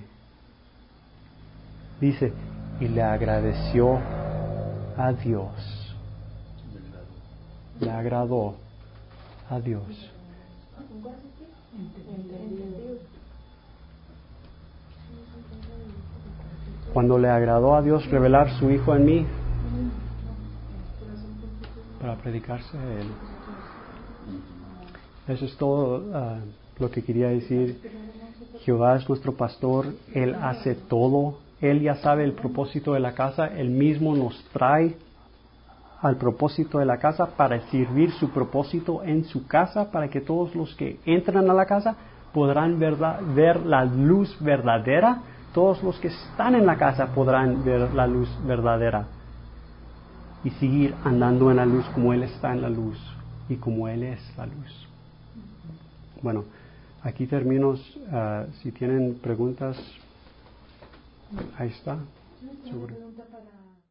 Dice, y le agradeció a Dios. Le agradó a Dios. Cuando le agradó a Dios revelar su Hijo en mí, para predicarse a Él. Eso es todo uh, lo que quería decir. Jehová es nuestro pastor, Él hace todo, Él ya sabe el propósito de la casa, Él mismo nos trae al propósito de la casa para servir su propósito en su casa, para que todos los que entran a la casa podrán verdad, ver la luz verdadera, todos los que están en la casa podrán ver la luz verdadera. y seguir andando en la luz como Él está en la luz y como Él es la luz. Bueno, aquí termino. Uh, si tienen preguntas, ahí está. Una pregunta para